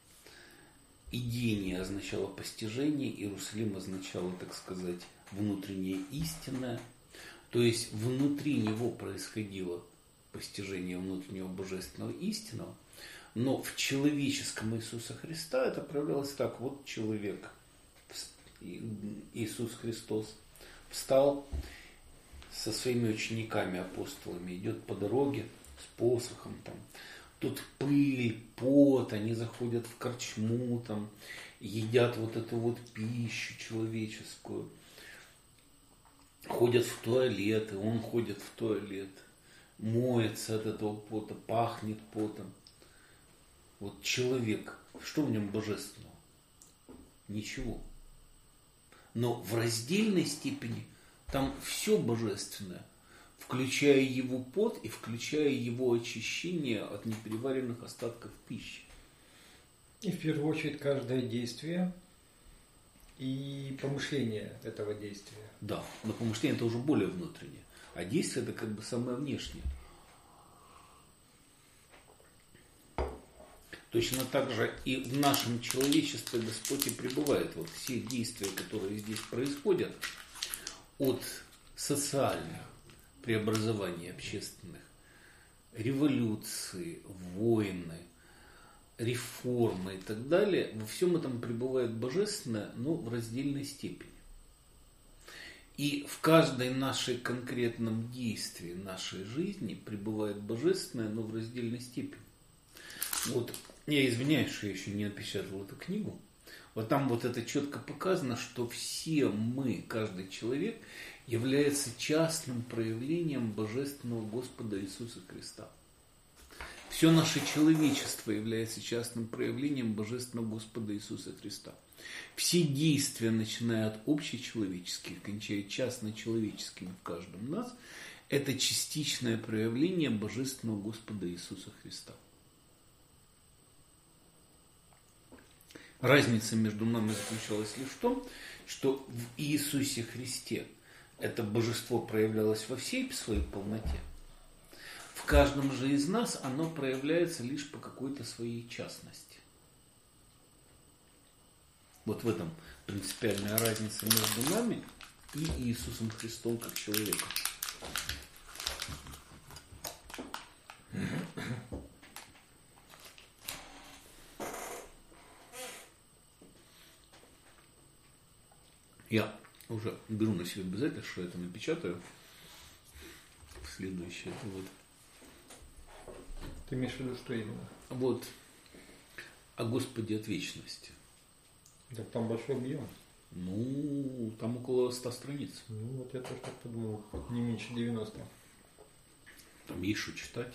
Speaker 1: Идение означало постижение, Иерусалим означало, так сказать, внутреннее истинное. То есть внутри него происходило постижение внутреннего божественного истинного. Но в человеческом Иисуса Христа это проявлялось так. Вот человек, Иисус Христос, встал со своими учениками, апостолами, идет по дороге с посохом. Тут пыль, пот, они заходят в корчму, едят вот эту вот пищу человеческую. Ходят в туалет, и он ходит в туалет. Моется от этого пота, пахнет потом. Вот человек, что в нем божественного? Ничего. Но в раздельной степени там все божественное, включая его пот и включая его очищение от непереваренных остатков пищи.
Speaker 3: И в первую очередь каждое действие и помышление этого действия.
Speaker 1: Да, но помышление это уже более внутреннее, а действие это самое внешнее. Точно так же и в нашем человечестве Господь и пребывает. Вот все действия, которые здесь происходят, от социальных преобразований общественных, революции, войны, реформы и так далее, во всем этом пребывает божественное, но в раздельной степени. И в каждой нашей конкретном действии нашей жизни пребывает божественное, но в раздельной степени. Вот я извиняюсь, что я еще не напечатал эту книгу. Вот там вот это четко показано, что все мы, каждый человек, является частным проявлением Божественного Господа Иисуса Христа. Все наше человечество является частным проявлением Божественного Господа Иисуса Христа. Все действия, начиная от общечеловеческих, кончая частно-человеческими в каждом нас, это частичное проявление Божественного Господа Иисуса Христа. Разница между нами заключалась лишь в том, что в Иисусе Христе это божество проявлялось во всей своей полноте. В каждом же из нас оно проявляется лишь по какой-то своей частности. Вот в этом принципиальная разница между нами и Иисусом Христом как человеком. Я уже беру на себя обязательно, что я это напечатаю. Следующее. Это вот.
Speaker 3: Ты имеешь в виду, что именно?
Speaker 1: Вот. О Господе от вечности.
Speaker 3: Так там большой объем.
Speaker 1: Ну, там около 100 страниц.
Speaker 3: Ну, вот я тоже так подумал. Не меньше 90.
Speaker 1: Там есть что читать.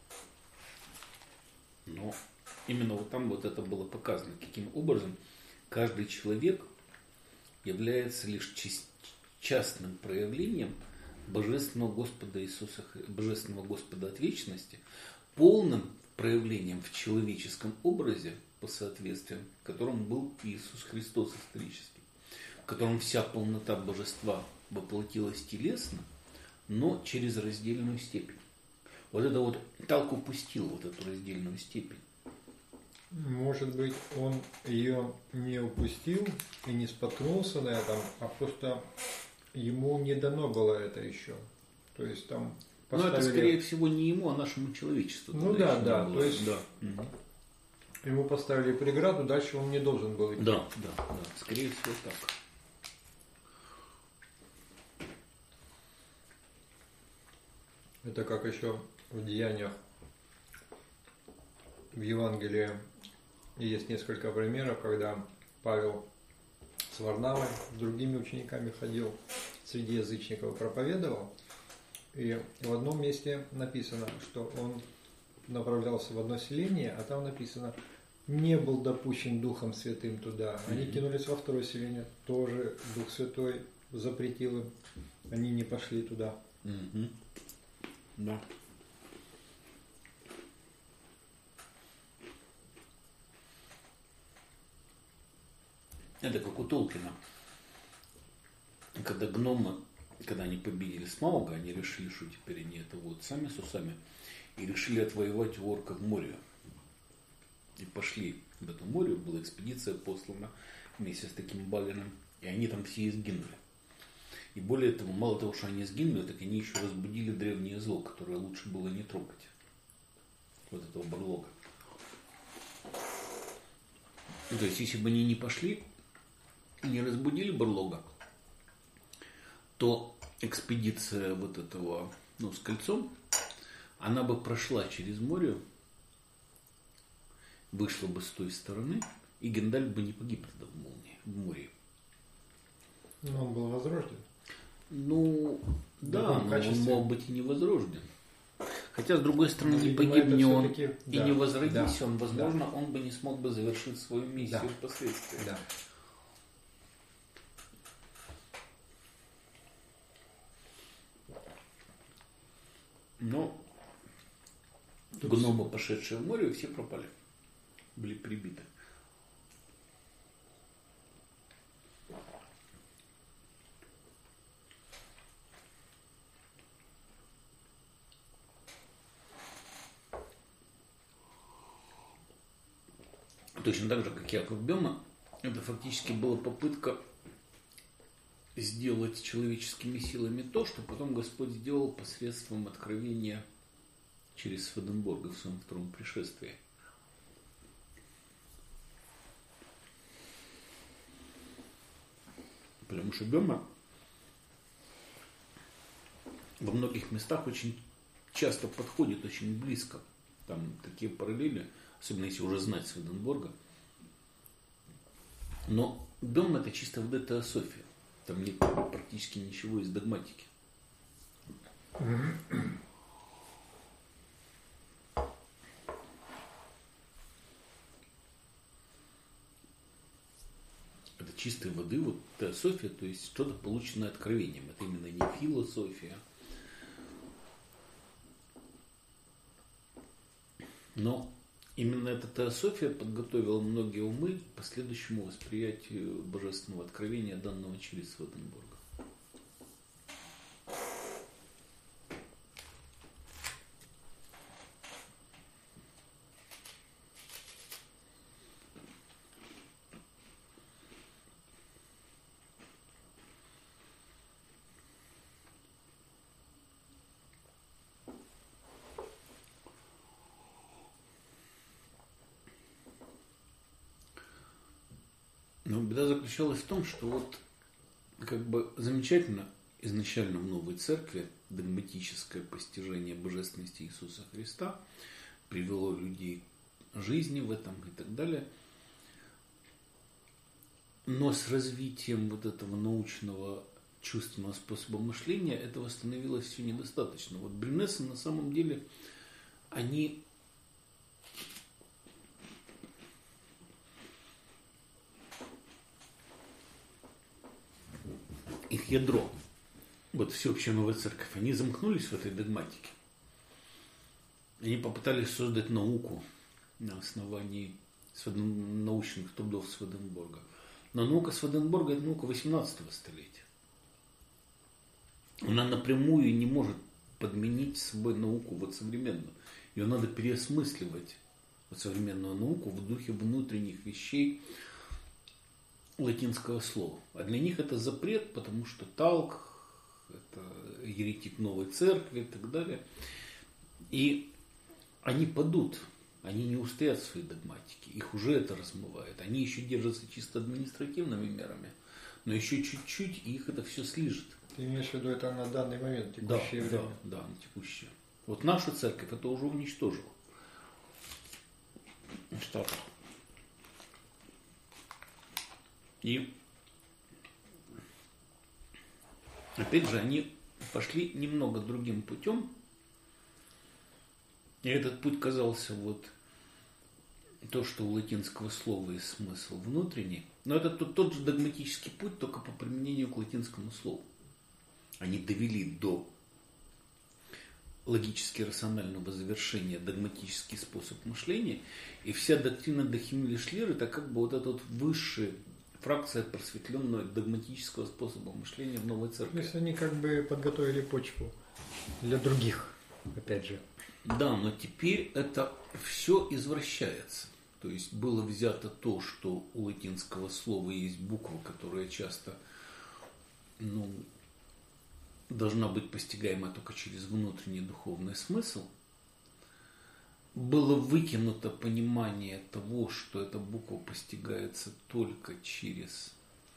Speaker 1: Но именно вот там вот это было показано, каким образом каждый человек является лишь частным проявлением Божественного Господа Иисуса, Божественного Господа от вечности, полным проявлением в человеческом образе, по соответствию, в котором был Иисус Христос исторически, в котором вся полнота Божества воплотилась телесно, но через раздельную степень. Вот это вот Талк упустил вот эту раздельную степень.
Speaker 3: Может быть, он ее не упустил и не споткнулся на этом, а просто ему не дано было это еще. То есть там
Speaker 1: поставили... Но это, скорее всего, не ему, а нашему человечеству.
Speaker 3: Ну да, да.
Speaker 1: То
Speaker 3: есть да. Ему поставили преграду, дальше он не должен был идти.
Speaker 1: Да, да, да. Скорее всего, так.
Speaker 3: Это как еще в Деяниях, в Евангелии есть несколько примеров, когда Павел с Варнавой, с другими учениками ходил, среди язычников проповедовал. И в одном месте написано, что он направлялся в одно селение, а там написано, не был допущен Духом Святым туда. Они кинулись во второе селение, тоже Дух Святой запретил им, они не пошли туда.
Speaker 1: Да. Это как у Толкина. Когда гномы, когда они победили Смауга, они решили, что теперь они это вот сами с усами, и решили отвоевать у орков море. И пошли в это море, была экспедиция послана вместе с таким Балином, и они там все изгинули. И более того, мало того, что они сгинули, так они еще разбудили древнее зло, которое лучше было не трогать. Вот этого Барлога. То есть, если бы они не пошли, не разбудили Барлога, то экспедиция вот этого, с кольцом, она бы прошла через море, вышла бы с той стороны, и Гендальф бы не погиб тогда в море.
Speaker 3: Но он был возрожден.
Speaker 1: Да, но он мог быть и не возрожден. Хотя, с другой стороны, не погиб не он и не возродись он, возможно, он бы не смог бы завершить свою миссию впоследствии.
Speaker 3: Да.
Speaker 1: Но гномы, пошедшие в море, все пропали. Были прибиты. Точно так же, как Яков Бема, это фактически была попытка сделать человеческими силами то, что потом Господь сделал посредством откровения через Сведенборга в своем втором пришествии. Потому что Бема во многих местах очень часто подходит очень близко. Там такие параллели, особенно если уже знать Сведенборга. Но Бем это чисто вот эта теософия. Там нет практически ничего из догматики. Это чистой воды вот теософия, то есть что-то полученное откровением. Это именно не философия. Но именно эта теософия подготовила многие умы к последующему восприятию божественного откровения, данного через Сведенборга. Но беда заключалась в том, что вот как бы замечательно изначально в новой церкви догматическое постижение божественности Иисуса Христа привело людей к жизни в этом и так далее. Но с развитием вот этого научного чувственного способа мышления этого становилось все недостаточно. Вот брюнесы на самом деле, они их ядро, вот всеобщая новая церковь, они замкнулись в этой догматике. Они попытались создать науку на основании научных трудов Сведенборга. Но наука Сведенборга – это наука 18 столетия. Она напрямую не может подменить собой науку вот современную. Ее надо переосмысливать, вот современную науку, в духе внутренних вещей латинского слова. А для них это запрет, потому что Талк, это еретик новой церкви и так далее. И они падут, они не устоят в своей догматике, их уже это размывает. Они еще держатся чисто административными мерами, но еще чуть-чуть, и их это все слижет.
Speaker 3: Ты имеешь в виду это на данный момент, текущее время?
Speaker 1: Да, на текущее. Вот наша церковь это уже уничтожила. Что? И опять же, они пошли немного другим путем. И этот путь казался вот то, что у латинского слова есть смысл внутренний. Но это тот же догматический путь, только по применению к латинскому слову. Они довели до логически-рационального завершения догматический способ мышления. И вся доктрина Дахимли Шлир это как бы вот эта вот высшая фракция просветленного догматического способа мышления в новой церкви.
Speaker 3: То есть они как бы подготовили почву для других, опять же.
Speaker 1: Да, но теперь это все извращается. То есть было взято то, что у латинского слова есть буква, которая часто должна быть постигаема только через внутренний духовный смысл. Было выкинуто понимание того, что эта буква постигается только через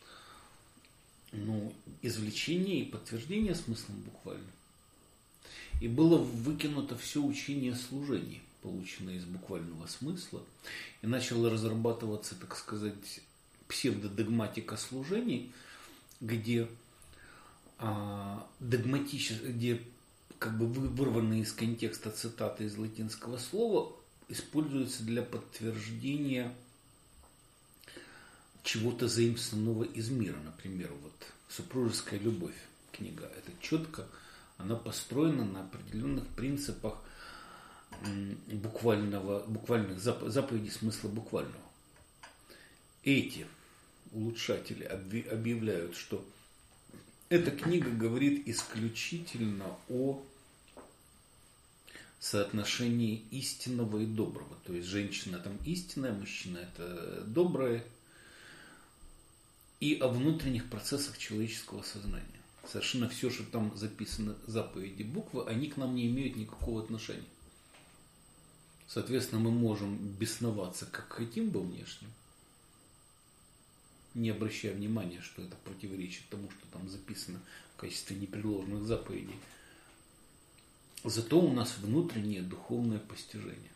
Speaker 1: извлечение и подтверждение смыслом буквально. И было выкинуто все учение служения, полученное из буквального смысла, и начала разрабатываться, так сказать, псевдодогматика служений, где где как бы вырванные из контекста цитаты из латинского слова используются для подтверждения чего-то заимствованного из мира. Например, вот «Супружеская любовь» книга. Это четко, она построена на определенных принципах буквальных заповедей смысла буквального. Эти улучшатели объявляют, что эта книга говорит исключительно о соотношении истинного и доброго. То есть женщина там истинная, мужчина это доброе. И о внутренних процессах человеческого сознания. Совершенно все, что там записано, заповеди, буквы, они к нам не имеют никакого отношения. Соответственно, мы можем бесноваться как хотим во внешнем, не обращая внимания, что это противоречит тому, что там записано в качестве непреложных заповедей. Зато у нас внутреннее духовное постижение.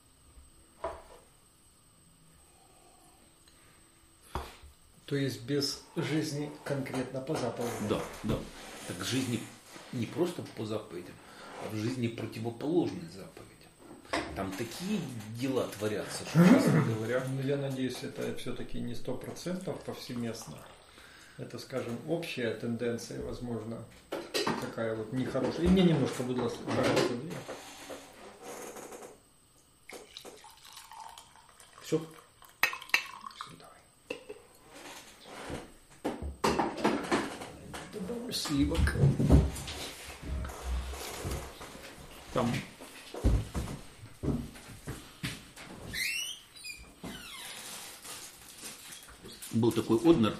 Speaker 3: То есть без жизни конкретно по заповедям.
Speaker 1: Да, да. Так жизни не просто по заповедям, а в жизни противоположной заповедям. Там такие дела творятся, что, честно говоря...
Speaker 3: Я надеюсь, это все-таки не 100% повсеместно. Это, скажем, общая тенденция, возможно, такая вот нехорошая. И мне немножко, будь ласка,
Speaker 1: Все?
Speaker 3: Добавлю сливок.
Speaker 1: Там... Был такой Однер,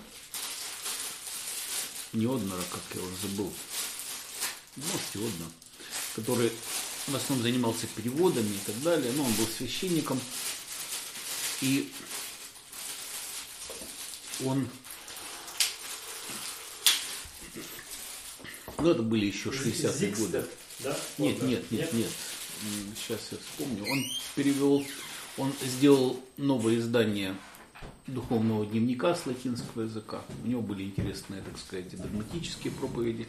Speaker 1: не Однер, а как я уже забыл, можете Однер, который в основном занимался переводами и так далее, но он был священником, и он Ну, это были еще 60-е годы.
Speaker 3: Зикстер, да?
Speaker 1: Нет. Сейчас я вспомню. Он сделал новое издание духовного дневника с латинского языка. У него были интересные, так сказать, догматические проповеди.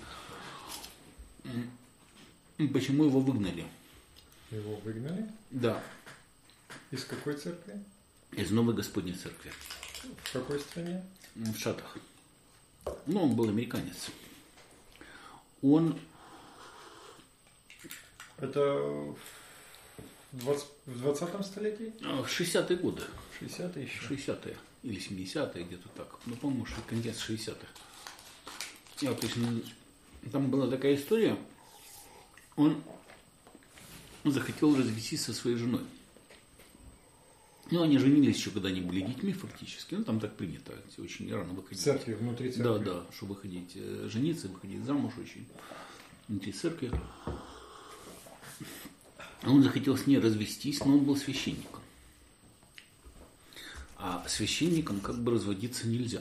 Speaker 1: Почему его выгнали?
Speaker 3: Его выгнали?
Speaker 1: Да.
Speaker 3: Из какой церкви?
Speaker 1: Из Новой Господней Церкви.
Speaker 3: В какой стране?
Speaker 1: В Штатах. Ну, он был американец. Он...
Speaker 3: Это в 20 столетии?
Speaker 1: В 60-е годы.
Speaker 3: 60-е еще?
Speaker 1: 60-е или 70-е, где-то так. Ну, по-моему, конец 60-х. Я точно... Там была такая история. Он захотел развестись со своей женой. Ну, они женились еще, когда они были детьми фактически. Ну, там так принято. Очень рано выходить.
Speaker 3: В церкви, внутри церкви?
Speaker 1: Да, чтобы выходить, жениться, выходить замуж очень. Внутри церкви. Он захотел с ней развестись, но он был священником. А священникам как бы разводиться нельзя.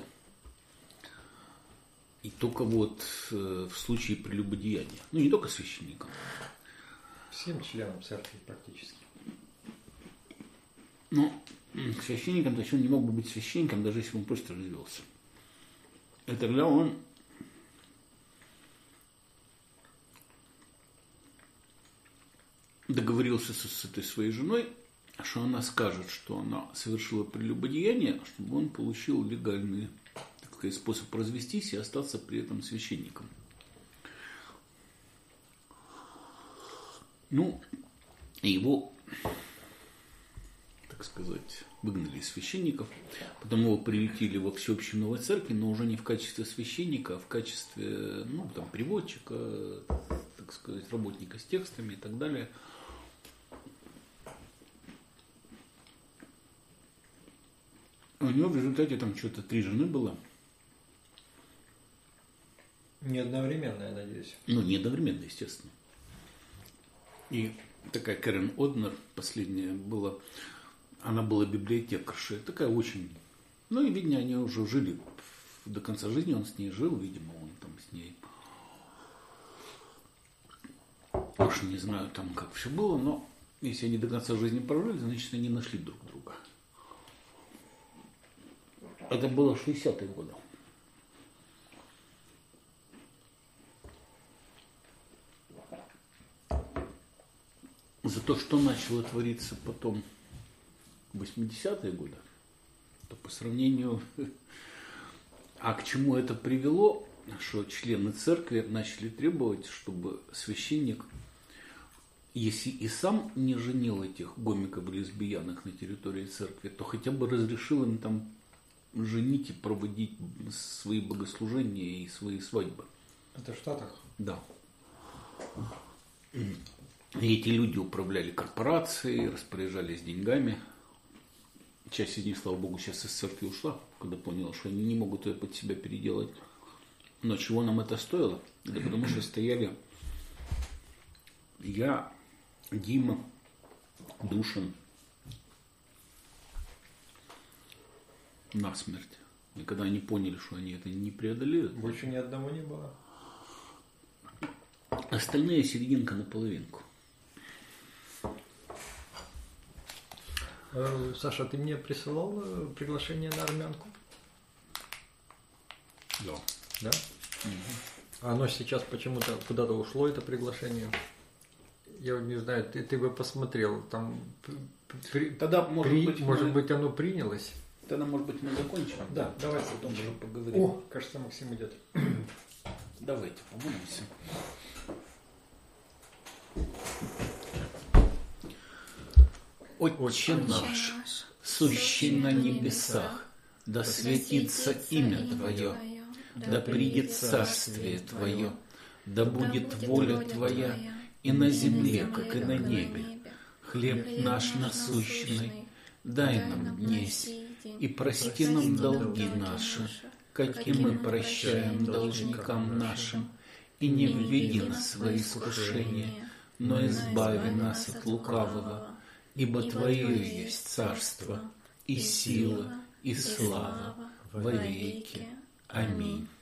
Speaker 1: И только вот в случае прелюбодеяния. Ну, не только священникам.
Speaker 3: Всем членам церкви практически.
Speaker 1: Ну, священником, то есть он не мог бы быть священником, даже если он просто развелся. И тогда он договорился с этой своей женой, что она скажет, что она совершила прелюбодеяние, чтобы он получил легальный, так сказать, способ развестись и остаться при этом священником. Ну, его, так сказать, выгнали из священников, потом его приютили во всеобщей новой церкви, но уже не в качестве священника, а в качестве, ну, там, переводчика, так сказать, работника с текстами и так далее. У него в результате там что-то 3 жены было.
Speaker 3: Не одновременно, я надеюсь.
Speaker 1: Ну, не одновременно, естественно. И такая Кэрен Однер, последняя была, она была библиотекаршей, такая очень... Ну, и, видно, они уже жили до конца жизни, он с ней жил, видимо, он там с ней... Уж не знаю там, как все было, но если они до конца жизни прожили, значит, они нашли друг друга. Это было 60-е годы. За то, что начало твориться потом в 80-е годы, то по сравнению... А к чему это привело? Что члены церкви начали требовать, чтобы священник, если и сам не женил этих гомиков и лесбиянок на территории церкви, то хотя бы разрешил им там женить и проводить свои богослужения и свои свадьбы.
Speaker 3: Это в Штатах?
Speaker 1: Да. И эти люди управляли корпорацией, распоряжались деньгами. Часть из них, слава богу, сейчас из церкви ушла, когда поняла, что они не могут ее под себя переделать. Но чего нам это стоило? Да потому что стояли я, Дима, Душин насмерть. И когда они поняли, что они это не преодолеют,
Speaker 3: больше ни одного не было.
Speaker 1: Остальные серединка на половинку.
Speaker 3: Саша, ты мне присылал приглашение на армянку?
Speaker 1: Да.
Speaker 3: Да? Угу. Оно сейчас почему-то куда-то ушло, это приглашение. Я не знаю, ты бы посмотрел, там
Speaker 1: тогда,
Speaker 3: может быть, оно принялось.
Speaker 1: Тогда, может быть, мы закончим.
Speaker 3: Да, давайте
Speaker 1: потом уже поговорим.
Speaker 3: О, кажется, Максим идет.
Speaker 1: Давайте помолимся. Отче наш, сущий на небесах, да светится имя Твое, да придет царствие Твое, да будет воля Твоя и на земле, как и на небе. Хлеб наш насущный дай нам днесь, и прости нам долги наши, как и мы прощаем должникам нашим, и не введи нас в свои искушения, но избави нас от лукавого, ибо Твое есть царство, и сила, и слава во веки. Аминь.